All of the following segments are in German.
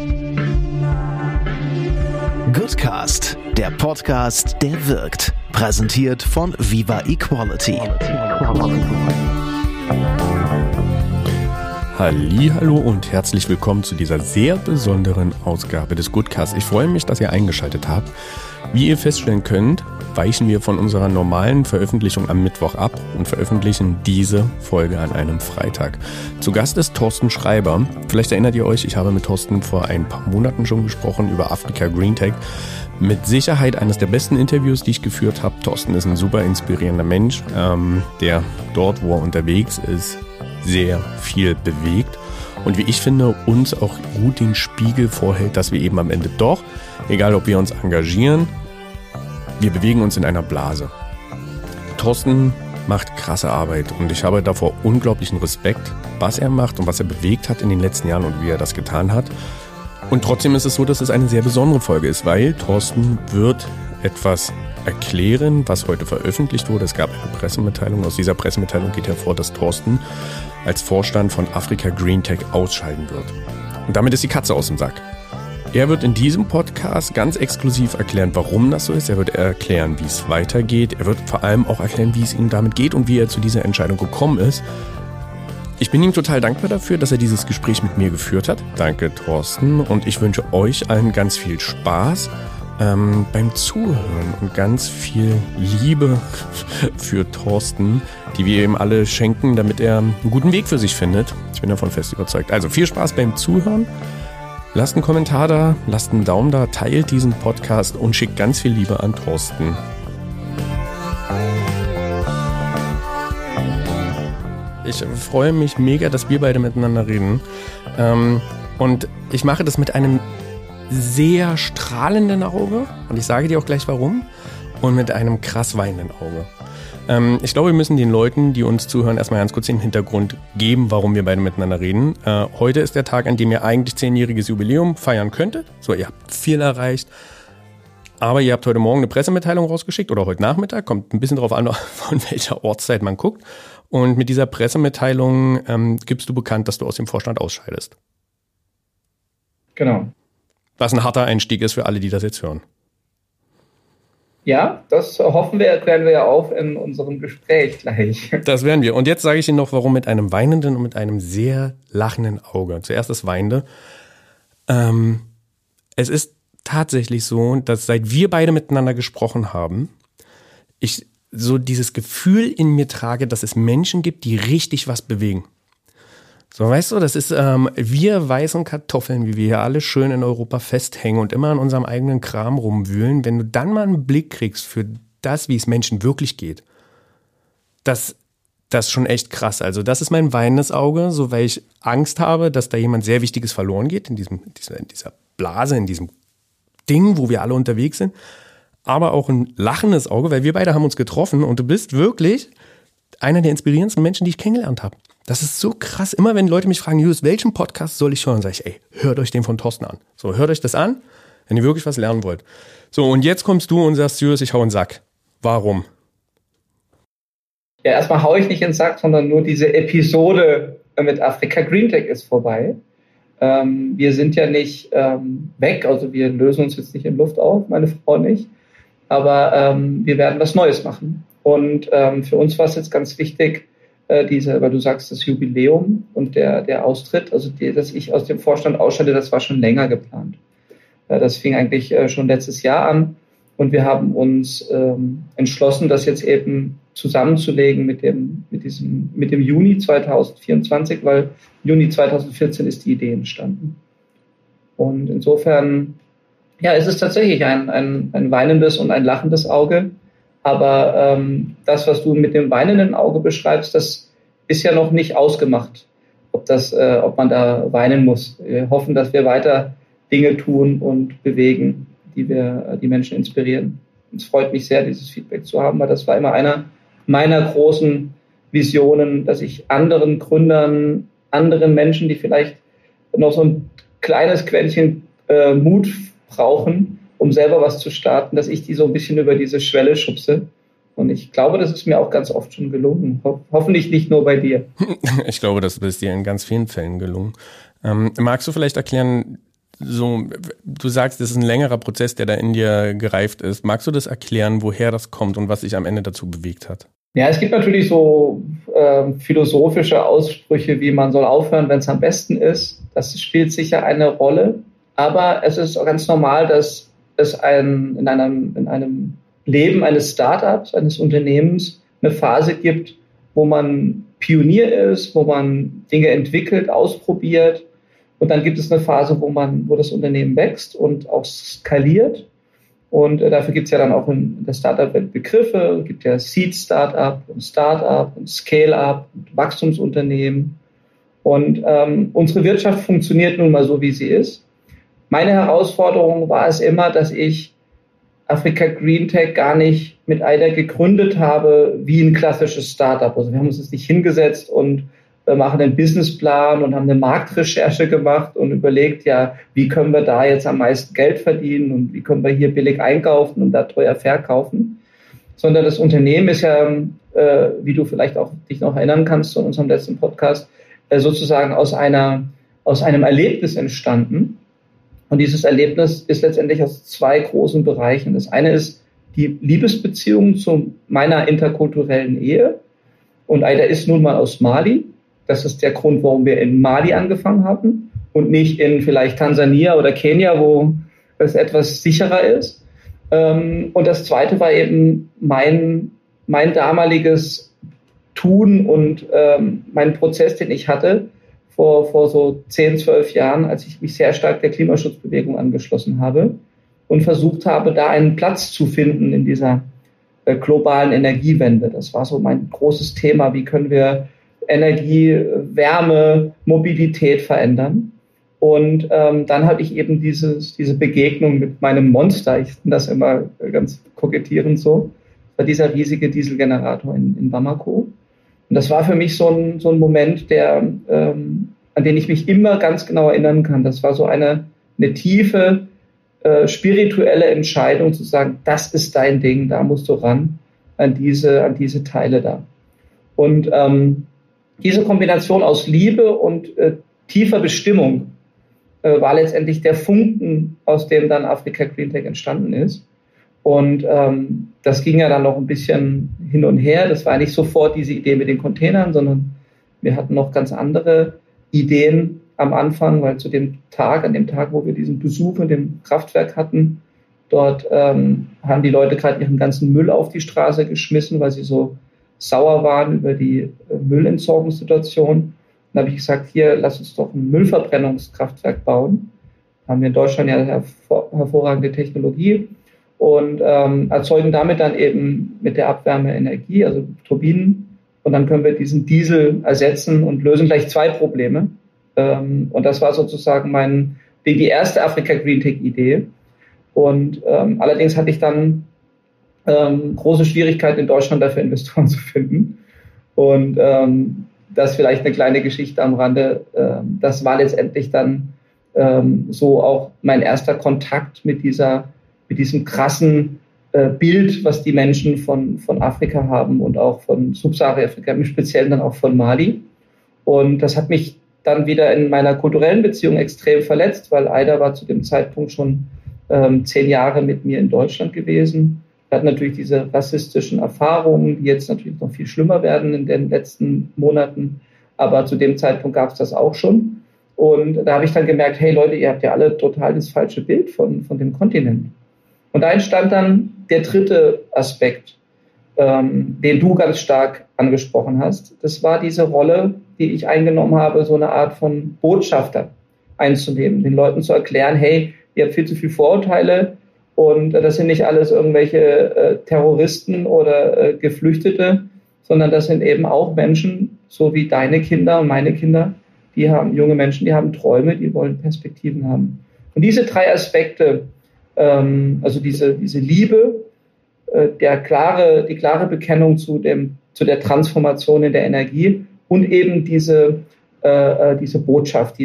Goodcast, der Podcast, der wirkt. Präsentiert von Viva Equality. Hallihallo und herzlich willkommen zu dieser sehr besonderen Ausgabe des Goodcast. Ich freue mich, dass ihr eingeschaltet habt. Wie ihr feststellen könnt, weichen wir von unserer normalen Veröffentlichung am Mittwoch ab und veröffentlichen diese Folge an einem Freitag. Zu Gast ist Thorsten Schreiber. Vielleicht erinnert ihr euch, ich habe mit Thorsten vor ein paar Monaten schon gesprochen über Africa Green Tech. Mit Sicherheit eines der besten Interviews, die ich geführt habe. Thorsten ist ein super inspirierender Mensch, der dort, wo er unterwegs ist, sehr viel bewegt und wie ich finde, uns auch gut den Spiegel vorhält, dass wir eben am Ende doch, egal ob wir uns engagieren, wir bewegen uns in einer Blase. Thorsten macht krasse Arbeit und ich habe davor unglaublichen Respekt, was er macht und was er bewegt hat in den letzten Jahren und wie er das getan hat. Und trotzdem ist es so, dass es eine sehr besondere Folge ist, weil Thorsten wird etwas erklären, was heute veröffentlicht wurde. Es gab eine Pressemitteilung. Aus dieser Pressemitteilung geht hervor, dass Thorsten als Vorstand von Africa Green Tech ausscheiden wird. Und damit ist die Katze aus dem Sack. Er wird in diesem Podcast ganz exklusiv erklären, warum das so ist. Er wird erklären, wie es weitergeht. Er wird vor allem auch erklären, wie es ihm damit geht und wie er zu dieser Entscheidung gekommen ist. Ich bin ihm total dankbar dafür, dass er dieses Gespräch mit mir geführt hat. Danke, Thorsten. Und ich wünsche euch allen ganz viel Spaß beim Zuhören und ganz viel Liebe für Thorsten, die wir ihm alle schenken, damit er einen guten Weg für sich findet. Ich bin davon fest überzeugt. Also viel Spaß beim Zuhören. Lasst einen Kommentar da, lasst einen Daumen da, teilt diesen Podcast und schickt ganz viel Liebe an Thorsten. Ich freue mich mega, dass wir beide miteinander reden. Und ich mache das mit einem sehr strahlenden Auge. Und ich sage dir auch gleich warum. Und mit einem krass weinenden Auge. Ich glaube, wir müssen den Leuten, die uns zuhören, erstmal ganz kurz den Hintergrund geben, warum wir beide miteinander reden. Heute ist der Tag, an dem ihr eigentlich 10-jähriges Jubiläum feiern könntet. So, ihr habt viel erreicht. Aber ihr habt heute Morgen eine Pressemitteilung rausgeschickt oder heute Nachmittag. Kommt ein bisschen drauf an, von welcher Ortszeit man guckt. Und mit dieser Pressemitteilung gibst du bekannt, dass du aus dem Vorstand ausscheidest. Genau. Was ein harter Einstieg ist für alle, die das jetzt hören. Ja, das hoffen wir, erklären wir ja auf in unserem Gespräch gleich. Das werden wir. Und jetzt sage ich Ihnen noch, warum mit einem weinenden und mit einem sehr lachenden Auge. Zuerst das Weinende. Es ist tatsächlich so, dass seit wir beide miteinander gesprochen haben, ich so dieses Gefühl in mir trage, dass es Menschen gibt, die richtig was bewegen. So, weißt du, das ist wir weißen Kartoffeln, wie wir hier alle schön in Europa festhängen und immer an unserem eigenen Kram rumwühlen. Wenn du dann mal einen Blick kriegst für das, wie es Menschen wirklich geht, das ist schon echt krass. Also das ist mein weinendes Auge, so weil ich Angst habe, dass da jemand sehr Wichtiges verloren geht in dieser Blase, in diesem Ding, wo wir alle unterwegs sind. Aber auch ein lachendes Auge, weil wir beide haben uns getroffen und du bist wirklich einer der inspirierendsten Menschen, die ich kennengelernt habe. Das ist so krass. Immer wenn Leute mich fragen, Julius, welchen Podcast soll ich hören, sage ich, ey, hört euch den von Thorsten an. So, hört euch das an, wenn ihr wirklich was lernen wollt. So, und jetzt kommst du und sagst, Julius, ich hau in den Sack. Warum? Ja, erstmal hau ich nicht in den Sack, sondern nur diese Episode mit Africa Green Tech ist vorbei. Wir sind ja nicht weg, also wir lösen uns jetzt nicht in Luft auf, meine Frau nicht. Aber wir werden was Neues machen. Und für uns war es jetzt ganz wichtig, weil du sagst, das Jubiläum und der Austritt, also dass ich aus dem Vorstand ausscheide, das war schon länger geplant. Das fing eigentlich schon letztes Jahr an und wir haben uns entschlossen, das jetzt eben zusammenzulegen mit dem Juni 2024, weil Juni 2014 ist die Idee entstanden. Und insofern, ja, es ist tatsächlich ein weinendes und ein lachendes Auge. Aber das, was du mit dem weinenden Auge beschreibst, das ist ja noch nicht ausgemacht, ob man da weinen muss. Wir hoffen, dass wir weiter Dinge tun und bewegen, die Menschen inspirieren. Und es freut mich sehr, dieses Feedback zu haben, weil das war immer einer meiner großen Visionen, dass ich anderen Gründern, anderen Menschen, die vielleicht noch so ein kleines Quäntchen Mut brauchen, um selber was zu starten, dass ich die so ein bisschen über diese Schwelle schubse. Und ich glaube, das ist mir auch ganz oft schon gelungen. Hoffentlich nicht nur bei dir. Ich glaube, das ist dir in ganz vielen Fällen gelungen. Magst du vielleicht erklären, du sagst, das ist ein längerer Prozess, der da in dir gereift ist. Magst du das erklären, woher das kommt und was sich am Ende dazu bewegt hat? Ja, es gibt natürlich so philosophische Aussprüche, wie man soll aufhören, wenn es am besten ist. Das spielt sicher eine Rolle. Aber es ist auch ganz normal, dass es in einem Leben eines Startups, eines Unternehmens eine Phase gibt, wo man Pionier ist, wo man Dinge entwickelt, ausprobiert. Und dann gibt es eine Phase, wo das Unternehmen wächst und auch skaliert. Und dafür gibt es ja dann auch in der Startup-Welt Begriffe. Es gibt ja Seed-Startup und Startup und Scale-Up und Wachstumsunternehmen. Und unsere Wirtschaft funktioniert nun mal so, wie sie ist. Meine Herausforderung war es immer, dass ich Africa Green Tech gar nicht mit AIDA gegründet habe wie ein klassisches Startup. Also wir haben uns jetzt nicht hingesetzt und machen einen Businessplan und haben eine Marktrecherche gemacht und überlegt, ja, wie können wir da jetzt am meisten Geld verdienen und wie können wir hier billig einkaufen und da teuer verkaufen. Sondern das Unternehmen ist ja, wie du vielleicht auch dich noch erinnern kannst zu unserem letzten Podcast, sozusagen aus einem Erlebnis entstanden. Und dieses Erlebnis ist letztendlich aus zwei großen Bereichen. Das eine ist die Liebesbeziehung zu meiner interkulturellen Ehe. Und AIDA ist nun mal aus Mali. Das ist der Grund, warum wir in Mali angefangen haben und nicht in vielleicht Tansania oder Kenia, wo es etwas sicherer ist. Und das Zweite war eben mein damaliges Tun und mein Prozess, den ich hatte vor so 10, 12 Jahren, als ich mich sehr stark der Klimaschutzbewegung angeschlossen habe und versucht habe, da einen Platz zu finden in dieser globalen Energiewende. Das war so mein großes Thema. Wie können wir Energie, Wärme, Mobilität verändern? Und dann habe ich eben diese Begegnung mit meinem Monster, ich finde das immer ganz kokettierend so, das war dieser riesige Dieselgenerator in Bamako. Und das war für mich so ein Moment, an den ich mich immer ganz genau erinnern kann. Das war so eine tiefe, spirituelle Entscheidung zu sagen, das ist dein Ding, da musst du ran, an diese Teile da. Und diese Kombination aus Liebe und tiefer Bestimmung war letztendlich der Funken, aus dem dann Africa Green Tech entstanden ist. Und das ging ja dann noch ein bisschen hin und her. Das war nicht sofort diese Idee mit den Containern, sondern wir hatten noch ganz andere Ideen am Anfang, weil an dem Tag, wo wir diesen Besuch in dem Kraftwerk hatten, dort haben die Leute gerade ihren ganzen Müll auf die Straße geschmissen, weil sie so sauer waren über die Müllentsorgungssituation. Dann habe ich gesagt, hier, lass uns doch ein Müllverbrennungskraftwerk bauen. Haben wir in Deutschland ja hervorragende Technologie und erzeugen damit dann eben mit der Abwärme Energie, also Turbinen. Und dann können wir diesen Diesel ersetzen und lösen gleich zwei Probleme. Und das war sozusagen die erste Africa Green Tech Idee. Und allerdings hatte ich dann große Schwierigkeiten in Deutschland dafür Investoren zu finden. Und das vielleicht eine kleine Geschichte am Rande. Das war letztendlich dann so auch mein erster Kontakt mit diesem krassen Bild, was die Menschen von Afrika haben und auch von Subsahara-Afrika, im Speziellen dann auch von Mali. Und das hat mich dann wieder in meiner kulturellen Beziehung extrem verletzt, weil AIDA war zu dem Zeitpunkt schon 10 Jahre mit mir in Deutschland gewesen. Wir hatten natürlich diese rassistischen Erfahrungen, die jetzt natürlich noch viel schlimmer werden in den letzten Monaten. Aber zu dem Zeitpunkt gab es das auch schon. Und da habe ich dann gemerkt, hey Leute, ihr habt ja alle total das falsche Bild von dem Kontinent. Und da entstand dann der dritte Aspekt, den du ganz stark angesprochen hast. Das war diese Rolle, die ich eingenommen habe, so eine Art von Botschafter einzunehmen, den Leuten zu erklären, hey, ihr habt viel zu viele Vorurteile und das sind nicht alles irgendwelche Terroristen oder Geflüchtete, sondern das sind eben auch Menschen, so wie deine Kinder und meine Kinder, die haben junge Menschen, die haben Träume, die wollen Perspektiven haben. Und diese 3 Aspekte, also diese Liebe, die klare Bekennung zu der Transformation in der Energie und eben diese Botschaft,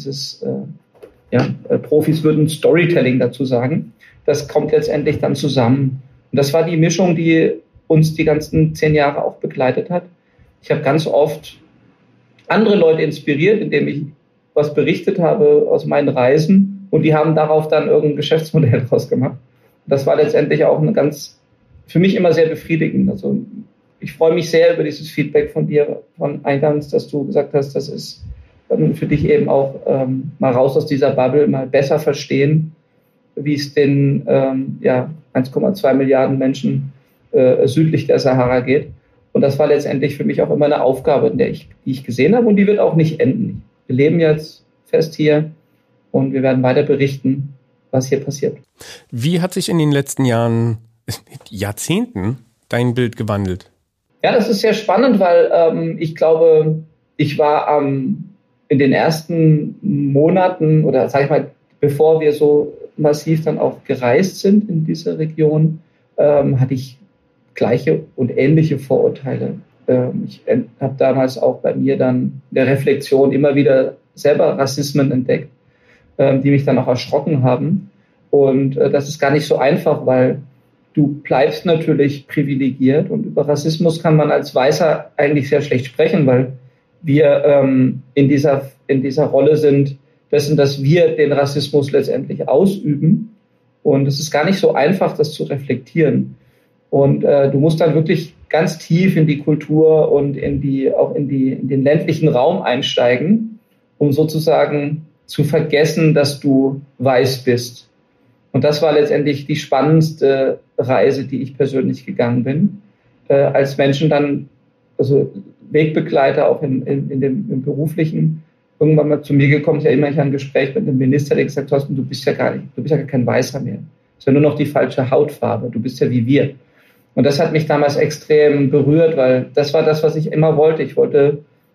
Profis würden Storytelling dazu sagen, das kommt letztendlich dann zusammen. Und das war die Mischung, die uns die ganzen 10 Jahre auch begleitet hat. Ich habe ganz oft andere Leute inspiriert, indem ich was berichtet habe aus meinen Reisen Und die haben darauf dann irgendein Geschäftsmodell draus gemacht. Das war letztendlich auch für mich immer sehr befriedigend. Also ich freue mich sehr über dieses Feedback von dir, von eingangs, dass du gesagt hast, das ist für dich eben auch mal raus aus dieser Bubble, mal besser verstehen, wie es den 1,2 Milliarden Menschen südlich der Sahara geht. Und das war letztendlich für mich auch immer eine Aufgabe, die ich gesehen habe, und die wird auch nicht enden. Wir leben jetzt fest hier und wir werden weiter berichten, was hier passiert. Wie hat sich in den letzten Jahrzehnten dein Bild gewandelt? Ja, das ist sehr spannend, weil ich glaube, ich war in den ersten Monaten oder sag ich mal, bevor wir so massiv dann auch gereist sind in diese Region, hatte ich gleiche und ähnliche Vorurteile. Ich habe damals auch bei mir dann in der Reflexion immer wieder selber Rassismen entdeckt, die mich dann auch erschrocken haben. Und das ist gar nicht so einfach, weil du bleibst natürlich privilegiert, und über Rassismus kann man als Weißer eigentlich sehr schlecht sprechen, weil wir in dieser Rolle sind dessen, dass wir den Rassismus letztendlich ausüben. Und es ist gar nicht so einfach, das zu reflektieren. Und du musst dann wirklich ganz tief in die Kultur und in den ländlichen Raum einsteigen, um sozusagen zu vergessen, dass du weiß bist. Und das war letztendlich die spannendste Reise, die ich persönlich gegangen bin. Als Menschen dann, also Wegbegleiter auch im Beruflichen, irgendwann mal zu mir gekommen ist, ja immer ein Gespräch mit einem Minister, der gesagt hat, du bist ja gar kein Weißer mehr. Du hast ja nur noch die falsche Hautfarbe, du bist ja wie wir. Und das hat mich damals extrem berührt, weil das war das, was ich immer wollte. Ich wollte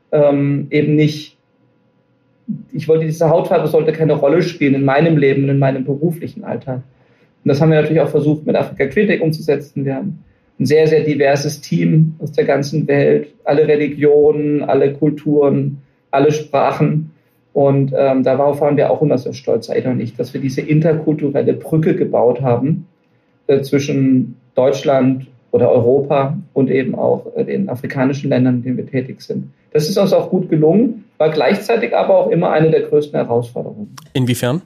diese Hautfarbe sollte keine Rolle spielen in meinem Leben und in meinem beruflichen Alltag. Und das haben wir natürlich auch versucht, mit Africa Green Tech umzusetzen. Wir haben ein sehr, sehr diverses Team aus der ganzen Welt, alle Religionen, alle Kulturen, alle Sprachen. Und darauf waren wir auch immer so stolz, Aida und ich, dass wir diese interkulturelle Brücke gebaut haben zwischen Deutschland oder Europa und eben auch den afrikanischen Ländern, in denen wir tätig sind. Das ist uns auch gut gelungen, war gleichzeitig aber auch immer eine der größten Herausforderungen. Inwiefern?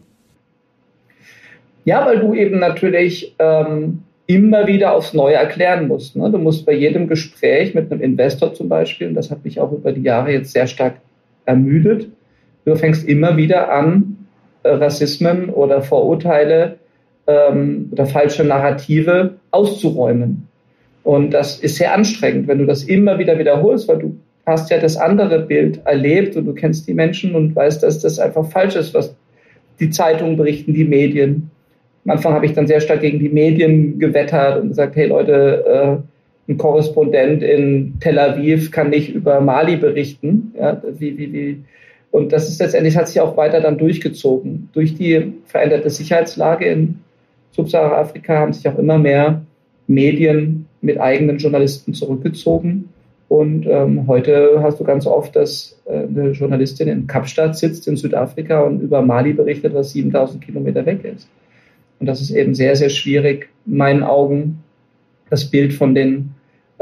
Ja, weil du eben natürlich immer wieder aufs Neue erklären musst. Ne? Du musst bei jedem Gespräch mit einem Investor zum Beispiel, und das hat mich auch über die Jahre jetzt sehr stark ermüdet, du fängst immer wieder an, Rassismen oder Vorurteile oder falsche Narrative auszuräumen. Und das ist sehr anstrengend, wenn du das immer wieder wiederholst, weil du hast ja das andere Bild erlebt und du kennst die Menschen und weißt, dass das einfach falsch ist, was die Zeitungen berichten, die Medien. Am Anfang habe ich dann sehr stark gegen die Medien gewettert und gesagt, hey Leute, ein Korrespondent in Tel Aviv kann nicht über Mali berichten. Ja, Und das ist letztendlich, hat sich auch weiter dann durchgezogen. Durch die veränderte Sicherheitslage in Subsahara-Afrika haben sich auch immer mehr Medien mit eigenen Journalisten zurückgezogen. Und heute hast du ganz oft, dass eine Journalistin in Kapstadt sitzt in Südafrika und über Mali berichtet, was 7000 Kilometer weg ist. Und das ist eben sehr, sehr schwierig, in meinen Augen, das Bild von dem,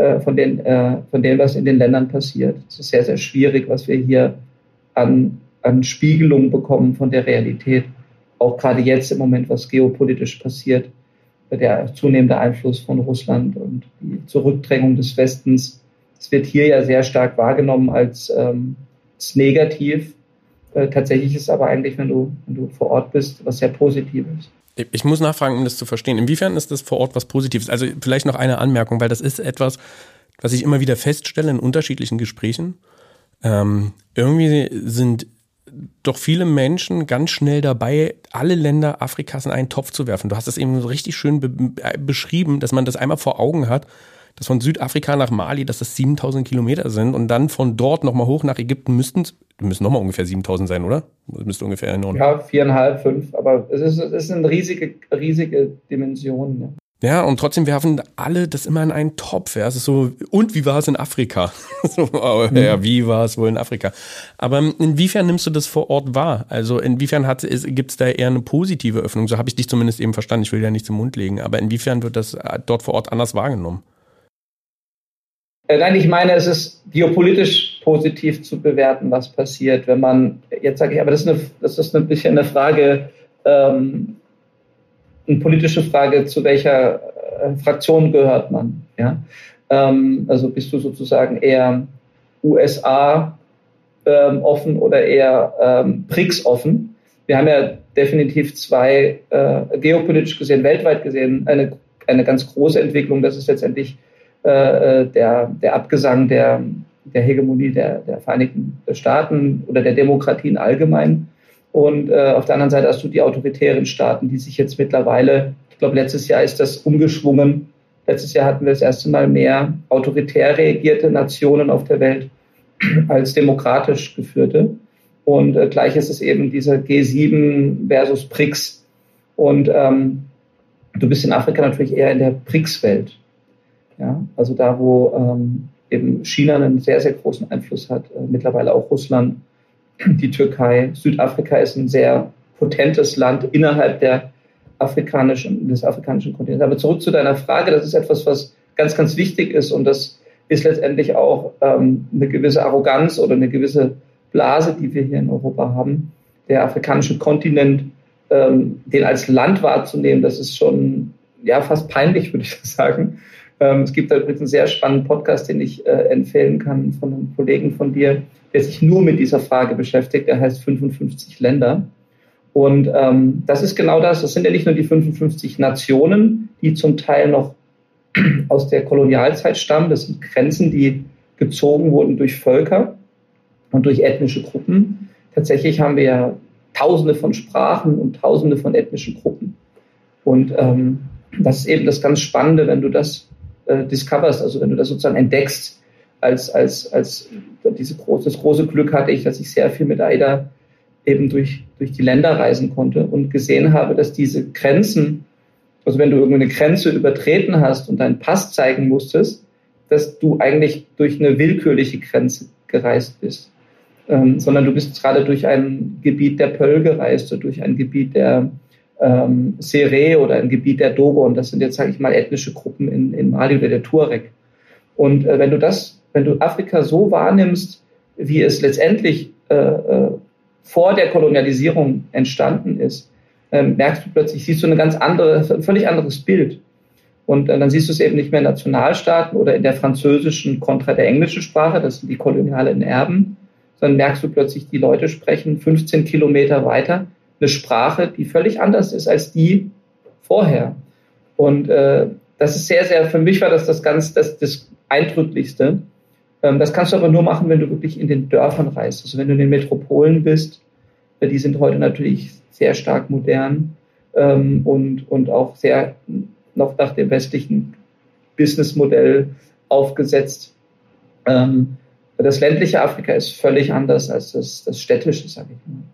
was in den Ländern passiert. Es ist sehr, sehr schwierig, was wir hier an Spiegelung bekommen von der Realität. Auch gerade jetzt im Moment, was geopolitisch passiert, der zunehmende Einfluss von Russland und die Zurückdrängung des Westens. Es wird hier ja sehr stark wahrgenommen als negativ. Tatsächlich ist es aber eigentlich, wenn du vor Ort bist, was sehr Positives. Ich muss nachfragen, um das zu verstehen. Inwiefern ist das vor Ort was Positives? Also vielleicht noch eine Anmerkung, weil das ist etwas, was ich immer wieder feststelle in unterschiedlichen Gesprächen. Irgendwie sind doch viele Menschen ganz schnell dabei, alle Länder Afrikas in einen Topf zu werfen. Du hast das eben so richtig schön beschrieben, dass man das einmal vor Augen hat, dass von Südafrika nach Mali, dass das 7000 Kilometer sind und dann von dort nochmal hoch nach Ägypten müssen nochmal ungefähr 7000 sein, oder? Das müsste ungefähr in Ordnung. Ja, 4,5, 5, aber es sind riesige Dimensionen. Ja. Ja, und trotzdem werfen alle das immer in einen Topf. Ja, es ist so, und wie war es in Afrika? Ja, wie war es wohl in Afrika? Aber inwiefern nimmst du das vor Ort wahr? Also inwiefern gibt es da eher eine positive Öffnung? So habe ich dich zumindest eben verstanden. Ich will ja nichts im Mund legen. Aber inwiefern wird das dort vor Ort anders wahrgenommen? Nein, ich meine, es ist geopolitisch positiv zu bewerten, was passiert, wenn man, jetzt sage ich, aber das ist ein bisschen eine Frage eine politische Frage, zu welcher Fraktion gehört man. Ja? Also bist du sozusagen eher USA offen oder eher BRICS offen? Wir haben ja definitiv zwei, geopolitisch gesehen, weltweit gesehen, eine ganz große Entwicklung. Das ist letztendlich der Abgesang der Hegemonie der Vereinigten Staaten oder der Demokratien allgemein. Und auf der anderen Seite hast du die autoritären Staaten, die sich jetzt mittlerweile, ich glaube, letztes Jahr ist das umgeschwungen. Letztes Jahr hatten wir das erste Mal mehr autoritär reagierte Nationen auf der Welt als demokratisch geführte. Und gleich ist es eben dieser G7 versus BRICS. Und du bist in Afrika natürlich eher in der BRICS-Welt. Ja? Also da, wo eben China einen sehr, sehr großen Einfluss hat, mittlerweile auch Russland, die Türkei. Südafrika ist ein sehr potentes Land innerhalb des afrikanischen Kontinents. Aber zurück zu deiner Frage, das ist etwas, was ganz, ganz wichtig ist, und das ist letztendlich auch eine gewisse Arroganz oder eine gewisse Blase, die wir hier in Europa haben. Der afrikanische Kontinent, den als Land wahrzunehmen, das ist schon fast peinlich, würde ich sagen. Es gibt da übrigens einen sehr spannenden Podcast, den ich empfehlen kann von einem Kollegen von dir, der sich nur mit dieser Frage beschäftigt. Der heißt 55 Länder. Und das ist genau das. Das sind ja nicht nur die 55 Nationen, die zum Teil noch aus der Kolonialzeit stammen. Das sind Grenzen, die gezogen wurden durch Völker und durch ethnische Gruppen. Tatsächlich haben wir ja Tausende von Sprachen und Tausende von ethnischen Gruppen. Und das ist eben das ganz Spannende, wenn du das discoverst, also wenn du das sozusagen entdeckst, als das große Glück hatte ich, dass ich sehr viel mit AIDA eben durch die Länder reisen konnte und gesehen habe, dass diese Grenzen, also wenn du irgendeine Grenze übertreten hast und deinen Pass zeigen musstest, dass du eigentlich durch eine willkürliche Grenze gereist bist, sondern du bist gerade durch ein Gebiet der Pöll gereist oder durch ein Gebiet der Seré oder ein Gebiet der Dogon. Das sind jetzt, sage ich mal, ethnische Gruppen in Mali oder der Tuareg. Und wenn du Afrika so wahrnimmst, wie es letztendlich vor der Kolonialisierung entstanden ist, merkst du plötzlich, siehst du ein völlig anderes Bild. Und dann siehst du es eben nicht mehr in Nationalstaaten oder in der französischen kontra der englischen Sprache, das sind die kolonialen Erben, sondern merkst du plötzlich, die Leute sprechen 15 Kilometer weiter eine Sprache, die völlig anders ist als die vorher. Und das ist sehr, sehr, für mich war das Eindrücklichste. Das kannst du aber nur machen, wenn du wirklich in den Dörfern reist. Also wenn du in den Metropolen bist, die sind heute natürlich sehr stark modern und auch sehr noch nach dem westlichen Businessmodell aufgesetzt. Das ländliche Afrika ist völlig anders als das städtische, sage ich mal.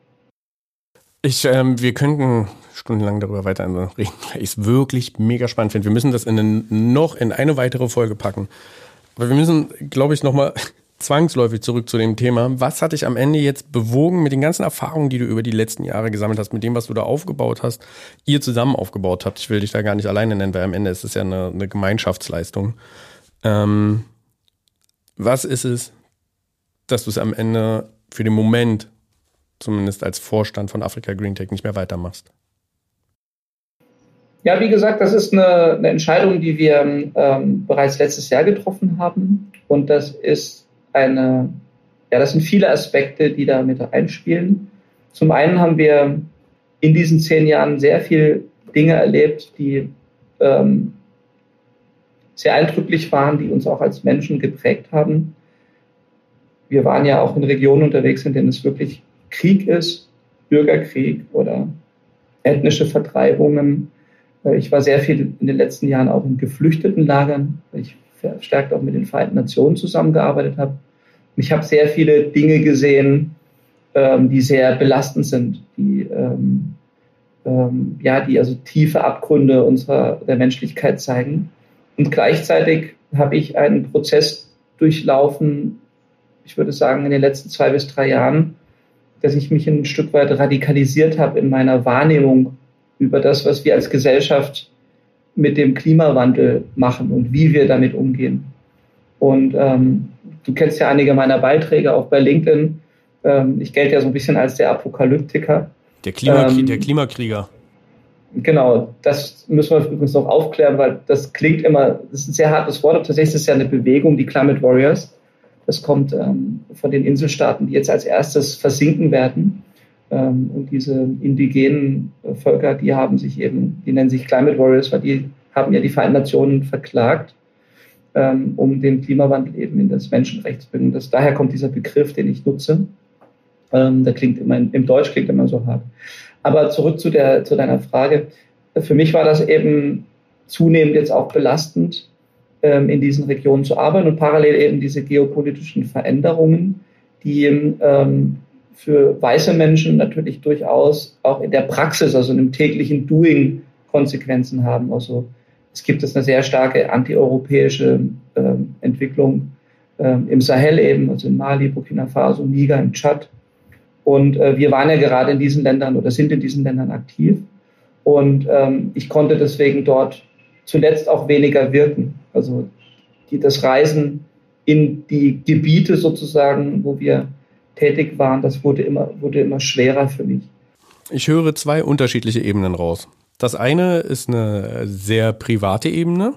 Wir könnten stundenlang darüber weiter reden, weil ich es wirklich mega spannend finde. Wir müssen das in eine weitere Folge packen. Aber wir müssen, glaube ich, nochmal zwangsläufig zurück zu dem Thema. Was hat dich am Ende jetzt bewogen mit den ganzen Erfahrungen, die du über die letzten Jahre gesammelt hast, mit dem, was du da aufgebaut hast, ihr zusammen aufgebaut habt? Ich will dich da gar nicht alleine nennen, weil am Ende ist es ja eine Gemeinschaftsleistung. Was ist es, dass du es am Ende für den Moment zumindest als Vorstand von Africa GreenTech nicht mehr weitermachst? Ja, wie gesagt, das ist eine Entscheidung, die wir bereits letztes Jahr getroffen haben. Und das ist das sind viele Aspekte, die da mit einspielen. Zum einen haben wir in diesen 10 Jahren sehr viele Dinge erlebt, die sehr eindrücklich waren, die uns auch als Menschen geprägt haben. Wir waren ja auch in Regionen unterwegs, in denen es wirklich Krieg ist, Bürgerkrieg oder ethnische Vertreibungen. Ich war sehr viel in den letzten Jahren auch in Geflüchtetenlagern, weil ich verstärkt auch mit den Vereinten Nationen zusammengearbeitet habe. Und ich habe sehr viele Dinge gesehen, die sehr belastend sind, die also tiefe Abgründe der Menschlichkeit zeigen. Und gleichzeitig habe ich einen Prozess durchlaufen, ich würde sagen, in den letzten 2 bis 3 Jahren, dass ich mich ein Stück weit radikalisiert habe in meiner Wahrnehmung über das, was wir als Gesellschaft mit dem Klimawandel machen und wie wir damit umgehen. Und du kennst ja einige meiner Beiträge auch bei LinkedIn. Ich gelte ja so ein bisschen als der Apokalyptiker. Der Klimakrieger. Genau, das müssen wir übrigens noch aufklären, weil das klingt immer, das ist ein sehr hartes Wort, aber tatsächlich ist es ja eine Bewegung, die Climate Warriors. Das kommt von den Inselstaaten, die jetzt als erstes versinken werden. Und diese indigenen Völker, die nennen sich Climate Warriors, weil die haben ja die Vereinten Nationen verklagt, um den Klimawandel eben in das Menschenrecht zu bringen. Daher kommt dieser Begriff, den ich nutze. Der klingt immer, im Deutsch klingt immer so hart. Aber zurück zu deiner Frage. Für mich war das eben zunehmend jetzt auch belastend, in diesen Regionen zu arbeiten und parallel eben diese geopolitischen Veränderungen, die für weiße Menschen natürlich durchaus auch in der Praxis, also in dem täglichen Doing, Konsequenzen haben. Also es gibt eine sehr starke antieuropäische Entwicklung im Sahel eben, also in Mali, Burkina Faso, Niger, im Tschad. Und wir waren ja gerade in diesen Ländern oder sind in diesen Ländern aktiv. Und ich konnte deswegen dort zuletzt auch weniger wirken. Also das Reisen in die Gebiete sozusagen, wo wir tätig waren, das wurde immer schwerer für mich. Ich höre zwei unterschiedliche Ebenen raus. Das eine ist eine sehr private Ebene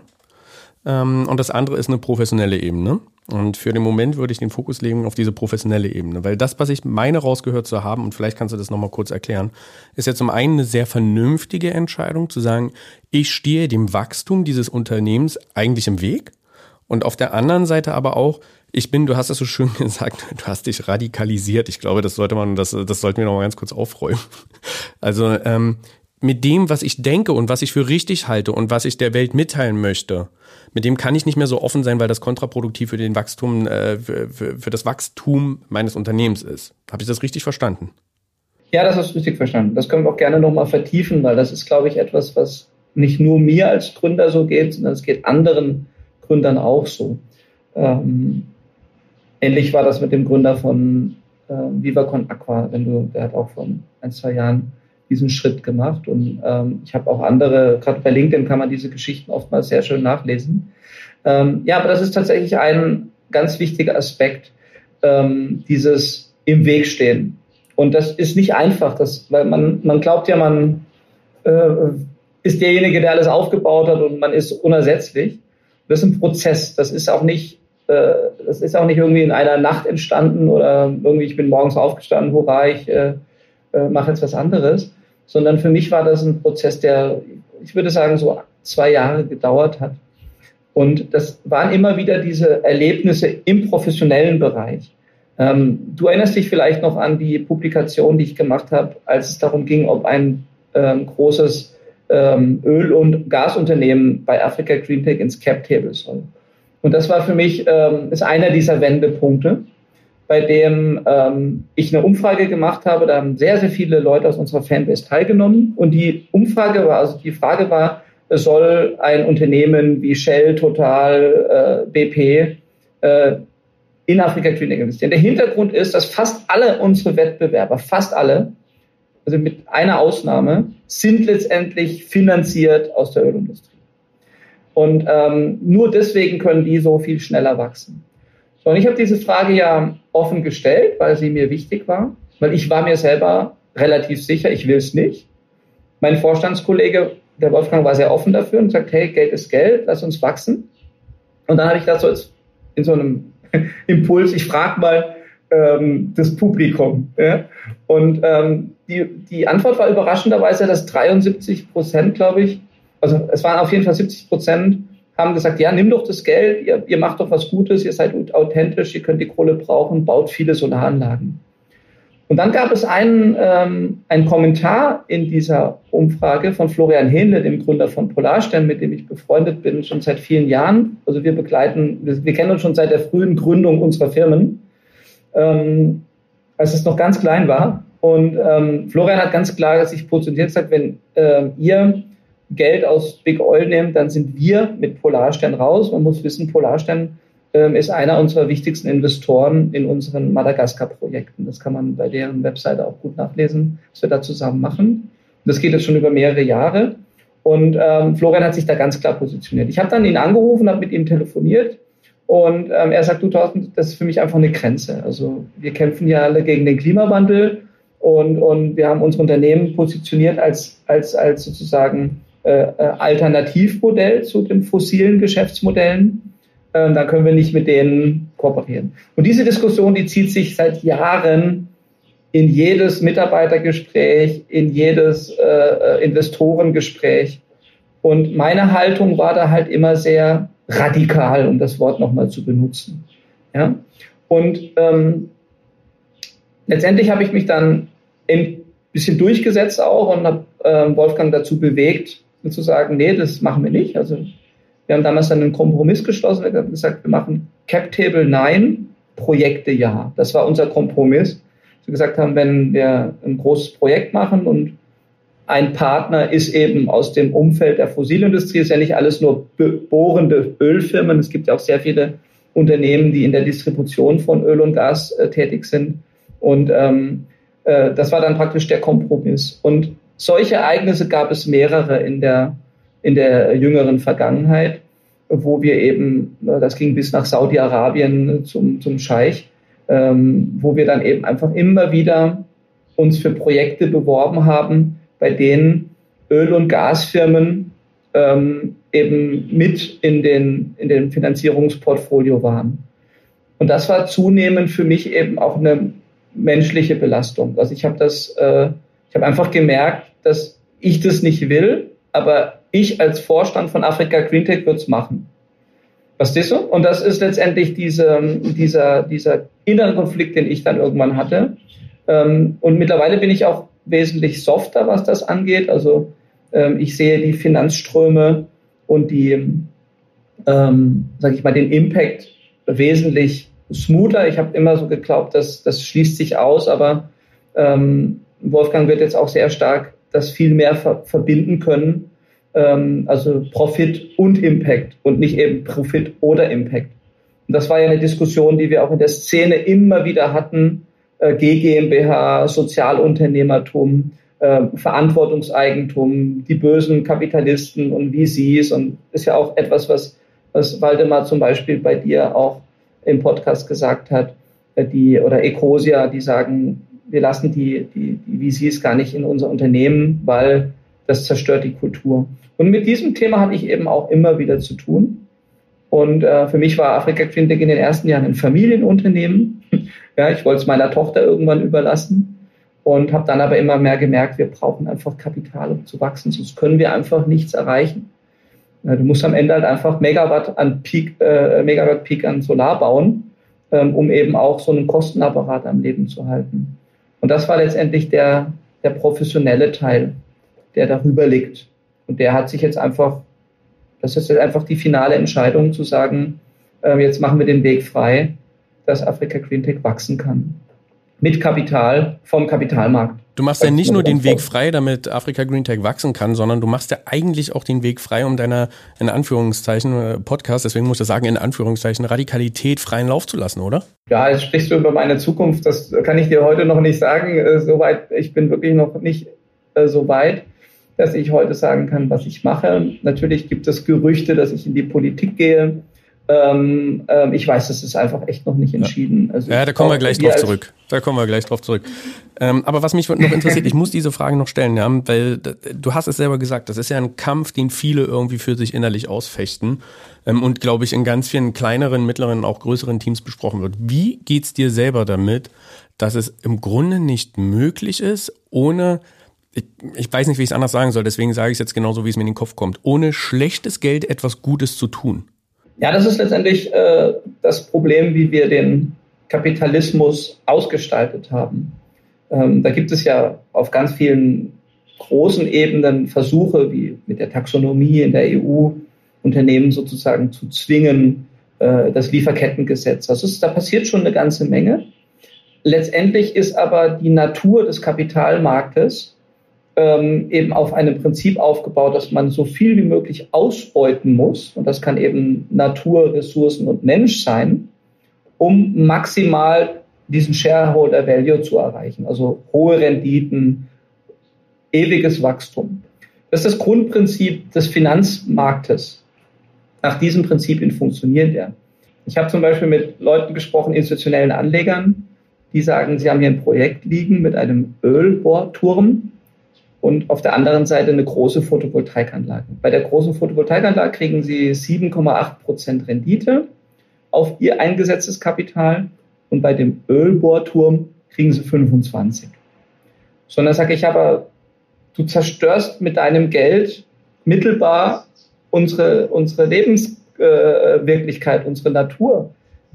und das andere ist eine professionelle Ebene. Und für den Moment würde ich den Fokus legen auf diese professionelle Ebene, weil das, was ich meine rausgehört zu haben, und vielleicht kannst du das nochmal kurz erklären, ist ja zum einen eine sehr vernünftige Entscheidung zu sagen, ich stehe dem Wachstum dieses Unternehmens eigentlich im Weg und auf der anderen Seite aber auch, du hast das so schön gesagt, du hast dich radikalisiert. Ich glaube, das sollten wir noch mal ganz kurz aufräumen. Also mit dem, was ich denke und was ich für richtig halte und was ich der Welt mitteilen möchte, mit dem kann ich nicht mehr so offen sein, weil das kontraproduktiv für den Wachstum, für das Wachstum meines Unternehmens ist. Habe ich das richtig verstanden? Ja, das hast du richtig verstanden. Das können wir auch gerne nochmal vertiefen, weil das ist, glaube ich, etwas, was nicht nur mir als Gründer so geht, sondern es geht anderen Gründern auch so. Ähnlich war das mit dem Gründer von Viva Con Aqua, der hat auch vor 1-2 Jahren diesen Schritt gemacht und ich habe auch andere, gerade bei LinkedIn kann man diese Geschichten oftmals sehr schön nachlesen. Ja, aber das ist tatsächlich ein ganz wichtiger Aspekt, dieses im Weg stehen. Und das ist nicht einfach, weil man glaubt ja, man ist derjenige, der alles aufgebaut hat und man ist unersetzlich. Das ist ein Prozess, das ist auch nicht irgendwie in einer Nacht entstanden oder irgendwie ich bin morgens aufgestanden, hurra, ich mache jetzt was anderes, sondern für mich war das ein Prozess, der, ich würde sagen, so 2 Jahre gedauert hat. Und das waren immer wieder diese Erlebnisse im professionellen Bereich. Du erinnerst dich vielleicht noch an die Publikation, die ich gemacht habe, als es darum ging, ob ein großes Öl- und Gasunternehmen bei Africa Green Tech ins Cap-Table soll. Und das war für mich ist einer dieser Wendepunkte, bei dem ich eine Umfrage gemacht habe. Da haben sehr, sehr viele Leute aus unserer Fanbase teilgenommen. Und die Frage war, soll ein Unternehmen wie Shell, Total, BP in Africa Green Tech investieren? Der Hintergrund ist, dass fast alle unsere Wettbewerber, also mit einer Ausnahme, sind letztendlich finanziert aus der Ölindustrie. Und nur deswegen können die so viel schneller wachsen. So, und ich habe diese Frage ja offen gestellt, weil sie mir wichtig war, weil ich war mir selber relativ sicher, ich will es nicht. Mein Vorstandskollege, der Wolfgang, war sehr offen dafür und sagt, hey, Geld ist Geld, lass uns wachsen. Und dann habe ich das so in so einem Impuls, ich frage mal das Publikum. Ja? Und die Antwort war überraschenderweise, dass 73%, glaube ich, also es waren auf jeden Fall 70%, haben gesagt, ja, nimm doch das Geld, ihr macht doch was Gutes, ihr seid authentisch, ihr könnt die Kohle brauchen, baut viele Solaranlagen. Und dann gab es einen Kommentar in dieser Umfrage von Florian Hähnle, dem Gründer von Polarstern, mit dem ich befreundet bin, schon seit vielen Jahren. Also wir kennen uns schon seit der frühen Gründung unserer Firmen, als es noch ganz klein war. Und Florian hat ganz klar sich positioniert gesagt, wenn ihr Geld aus Big Oil nehmt, dann sind wir mit Polarstern raus. Man muss wissen, Polarstern ist einer unserer wichtigsten Investoren in unseren Madagaskar-Projekten. Das kann man bei deren Webseite auch gut nachlesen, was wir da zusammen machen. Das geht jetzt schon über mehrere Jahre. Und Florian hat sich da ganz klar positioniert. Ich habe dann ihn angerufen, habe mit ihm telefoniert und er sagt, du Thorsten, das ist für mich einfach eine Grenze. Also wir kämpfen ja alle gegen den Klimawandel und wir haben unsere Unternehmen positioniert als sozusagen Alternativmodell zu den fossilen Geschäftsmodellen. Dann können wir nicht mit denen kooperieren. Und diese Diskussion, die zieht sich seit Jahren in jedes Mitarbeitergespräch, in jedes Investorengespräch. Und meine Haltung war da halt immer sehr radikal, um das Wort nochmal zu benutzen. Ja? Und letztendlich habe ich mich dann ein bisschen durchgesetzt auch und habe Wolfgang dazu bewegt, zu sagen, nee, das machen wir nicht. Also wir haben damals dann einen Kompromiss geschlossen. Wir haben gesagt, wir machen Cap-Table nein, Projekte ja. Das war unser Kompromiss. Wir gesagt haben, wenn wir ein großes Projekt machen und ein Partner ist eben aus dem Umfeld der Fossilindustrie, ist ja nicht alles nur bohrende Ölfirmen. Es gibt ja auch sehr viele Unternehmen, die in der Distribution von Öl und Gas tätig sind. Und das war dann praktisch der Kompromiss. Und solche Ereignisse gab es mehrere in der jüngeren Vergangenheit, wo wir eben, das ging bis nach Saudi-Arabien zum Scheich, wo wir dann eben einfach immer wieder uns für Projekte beworben haben, bei denen Öl- und Gasfirmen eben mit in dem Finanzierungsportfolio waren. Und das war zunehmend für mich eben auch eine menschliche Belastung. Also ich habe einfach gemerkt, dass ich das nicht will, aber ich als Vorstand von Africa Greentech würde es machen. Verstehst du? Und das ist letztendlich dieser innere Konflikt, den ich dann irgendwann hatte. Und mittlerweile bin ich auch wesentlich softer, was das angeht. Also ich sehe die Finanzströme und den Impact wesentlich smoother. Ich habe immer so geglaubt, dass das schließt sich aus, aber Wolfgang wird jetzt auch sehr stark das viel mehr verbinden können. Also Profit und Impact und nicht eben Profit oder Impact. Und das war ja eine Diskussion, die wir auch in der Szene immer wieder hatten. GmbH, Sozialunternehmertum, Verantwortungseigentum, die bösen Kapitalisten und VCs. Und ist ja auch etwas, was Waldemar zum Beispiel bei dir auch im Podcast gesagt hat, oder Ecosia, die sagen, wir lassen die VCs gar nicht in unser Unternehmen, weil das zerstört die Kultur. Und mit diesem Thema hatte ich eben auch immer wieder zu tun. Und für mich war Africa Greentech in den ersten Jahren ein Familienunternehmen. Ja, ich wollte es meiner Tochter irgendwann überlassen und habe dann aber immer mehr gemerkt, wir brauchen einfach Kapital, um zu wachsen, sonst können wir einfach nichts erreichen. Ja, du musst am Ende halt einfach Megawatt Peak an Solar bauen, um eben auch so einen Kostenapparat am Leben zu halten. Und das war letztendlich der professionelle Teil, der darüber liegt. Und der hat sich jetzt einfach, das ist jetzt einfach die finale Entscheidung zu sagen, jetzt machen wir den Weg frei, dass Africa Greentech wachsen kann. Mit Kapital vom Kapitalmarkt. Du machst ja nicht nur den Weg frei, damit Africa Greentech wachsen kann, sondern du machst ja eigentlich auch den Weg frei, um deiner, in Anführungszeichen, Podcast, deswegen muss ich sagen, in Anführungszeichen, Radikalität freien Lauf zu lassen, oder? Ja, jetzt sprichst du über meine Zukunft, das kann ich dir heute noch nicht sagen. Soweit, ich bin wirklich noch nicht so weit, dass ich heute sagen kann, was ich mache. Natürlich gibt es Gerüchte, dass ich in die Politik gehe. Ich weiß, das ist einfach echt noch nicht entschieden. Also ja, da kommen wir gleich drauf zurück. Aber was mich noch interessiert, ich muss diese Frage noch stellen, ja, weil du hast es selber gesagt, das ist ja ein Kampf, den viele irgendwie für sich innerlich ausfechten und, glaube ich, in ganz vielen kleineren, mittleren, auch größeren Teams besprochen wird. Wie geht's dir selber damit, dass es im Grunde nicht möglich ist, ohne, ich weiß nicht, wie ich es anders sagen soll, deswegen sage ich es jetzt genauso, wie es mir in den Kopf kommt, ohne schlechtes Geld etwas Gutes zu tun? Ja, das ist letztendlich das Problem, wie wir den Kapitalismus ausgestaltet haben. Da gibt es ja auf ganz vielen großen Ebenen Versuche, wie mit der Taxonomie in der EU, Unternehmen sozusagen zu zwingen, das Lieferkettengesetz. Also da passiert schon eine ganze Menge. Letztendlich ist aber die Natur des Kapitalmarktes eben auf einem Prinzip aufgebaut, dass man so viel wie möglich ausbeuten muss, und das kann eben Natur, Ressourcen und Mensch sein, um maximal diesen Shareholder Value zu erreichen, also hohe Renditen, ewiges Wachstum. Das ist das Grundprinzip des Finanzmarktes. Nach diesen Prinzipien funktioniert er. Ich habe zum Beispiel mit Leuten gesprochen, institutionellen Anlegern, die sagen, sie haben hier ein Projekt liegen mit einem Ölbohrturm und auf der anderen Seite eine große Photovoltaikanlage. Bei der großen Photovoltaikanlage kriegen sie 7,8% Rendite auf ihr eingesetztes Kapital und bei dem Ölbohrturm kriegen sie 25%. Sondern sage ich aber, du zerstörst mit deinem Geld mittelbar unsere Lebenswirklichkeit, unsere Natur.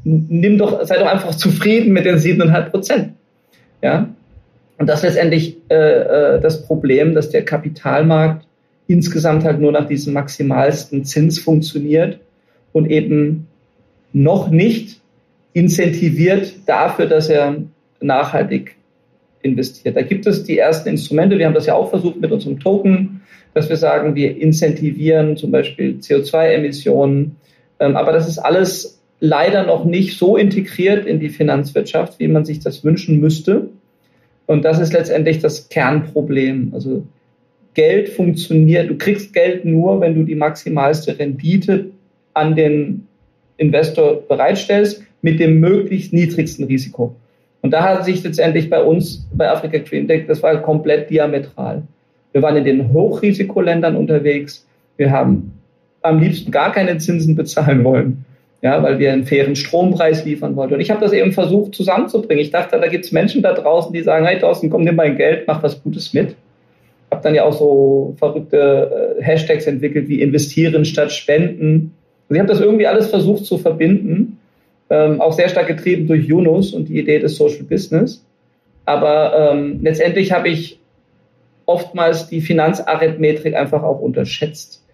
Sei doch einfach zufrieden mit den 7,5%. Ja? Und das ist letztendlich das Problem, dass der Kapitalmarkt insgesamt halt nur nach diesem maximalsten Zins funktioniert und eben noch nicht incentiviert dafür, dass er nachhaltig investiert. Da gibt es die ersten Instrumente, wir haben das ja auch versucht mit unserem Token, dass wir sagen, wir incentivieren zum Beispiel CO2-Emissionen, aber das ist alles leider noch nicht so integriert in die Finanzwirtschaft, wie man sich das wünschen müsste. Und das ist letztendlich das Kernproblem. Also Geld funktioniert, du kriegst Geld nur, wenn du die maximalste Rendite an den Investor bereitstellst mit dem möglichst niedrigsten Risiko. Und da hat sich letztendlich bei uns, bei Africa GreenTech, das war komplett diametral. Wir waren in den Hochrisikoländern unterwegs. Wir haben am liebsten gar keine Zinsen bezahlen wollen, ja, weil wir einen fairen Strompreis liefern wollten. Und ich habe das eben versucht zusammenzubringen. Ich dachte, da gibt es Menschen da draußen, die sagen, hey Thorsten, komm, nimm mein Geld, mach was Gutes mit. Habe dann ja auch so verrückte Hashtags entwickelt wie investieren statt spenden. Also ich habe das irgendwie alles versucht zu verbinden, auch sehr stark getrieben durch Yunus und die Idee des Social Business. Aber letztendlich habe ich oftmals die Finanzarithmetik einfach auch unterschätzt.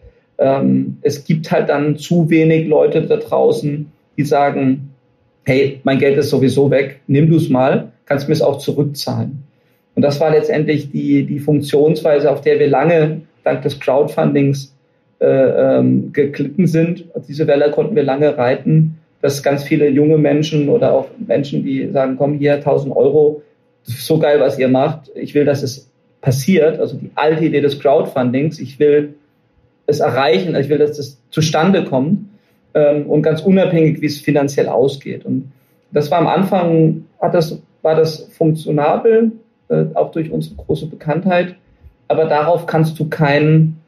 Es gibt halt dann zu wenig Leute da draußen, die sagen, hey, mein Geld ist sowieso weg, nimm du es mal, kannst mir es auch zurückzahlen. Und das war letztendlich die Funktionsweise, auf der wir lange, dank des Crowdfundings, geglitten sind. Diese Welle konnten wir lange reiten, dass ganz viele junge Menschen oder auch Menschen, die sagen, komm hier, 1.000 €, das ist so geil, was ihr macht, ich will, dass es passiert, also die alte Idee des Crowdfundings, ich will es erreichen, ich will, dass das zustande kommt und ganz unabhängig, wie es finanziell ausgeht. Und das war am Anfang, war das funktionabel, auch durch unsere große Bekanntheit, aber darauf kannst du keinen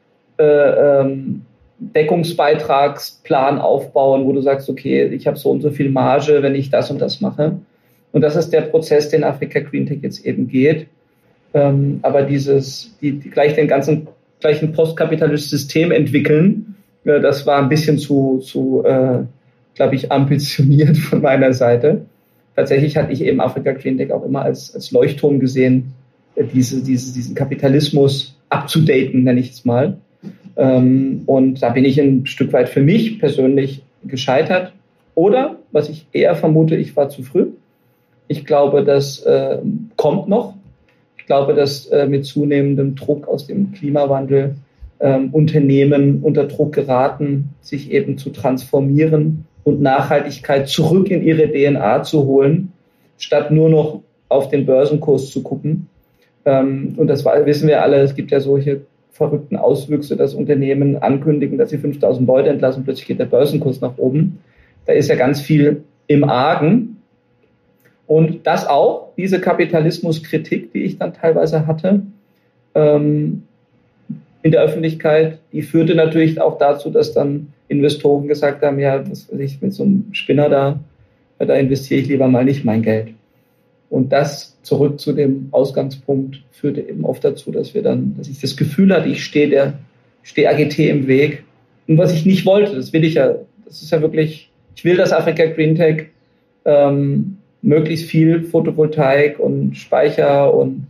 Deckungsbeitragsplan aufbauen, wo du sagst, okay, ich habe so und so viel Marge, wenn ich das und das mache. Und das ist der Prozess, den Africa GreenTech jetzt eben geht. Aber gleich ein postkapitalistisches System entwickeln, das war ein bisschen zu glaube ich, ambitioniert von meiner Seite. Tatsächlich hatte ich eben Africa GreenTech auch immer als Leuchtturm gesehen, diesen Kapitalismus abzudaten, nenne ich es mal. Und da bin ich ein Stück weit für mich persönlich gescheitert. Oder, was ich eher vermute, ich war zu früh. Ich glaube, das kommt noch. Ich glaube, dass mit zunehmendem Druck aus dem Klimawandel Unternehmen unter Druck geraten, sich eben zu transformieren und Nachhaltigkeit zurück in ihre DNA zu holen, statt nur noch auf den Börsenkurs zu gucken. Und das wissen wir alle, es gibt ja solche verrückten Auswüchse, dass Unternehmen ankündigen, dass sie 5.000 Leute entlassen, plötzlich geht der Börsenkurs nach oben. Da ist ja ganz viel im Argen. Und das auch, diese Kapitalismuskritik, die ich dann teilweise hatte, in der Öffentlichkeit, die führte natürlich auch dazu, dass dann Investoren gesagt haben, ja, was weiß ich, mit so einem Spinner da investiere ich lieber mal nicht mein Geld. Und das zurück zu dem Ausgangspunkt führte eben oft dazu, dass ich das Gefühl hatte, ich stehe AGT im Weg. Und was ich nicht wollte, das ist ja wirklich, ich will, dass Africa GreenTech möglichst viel Photovoltaik und Speicher und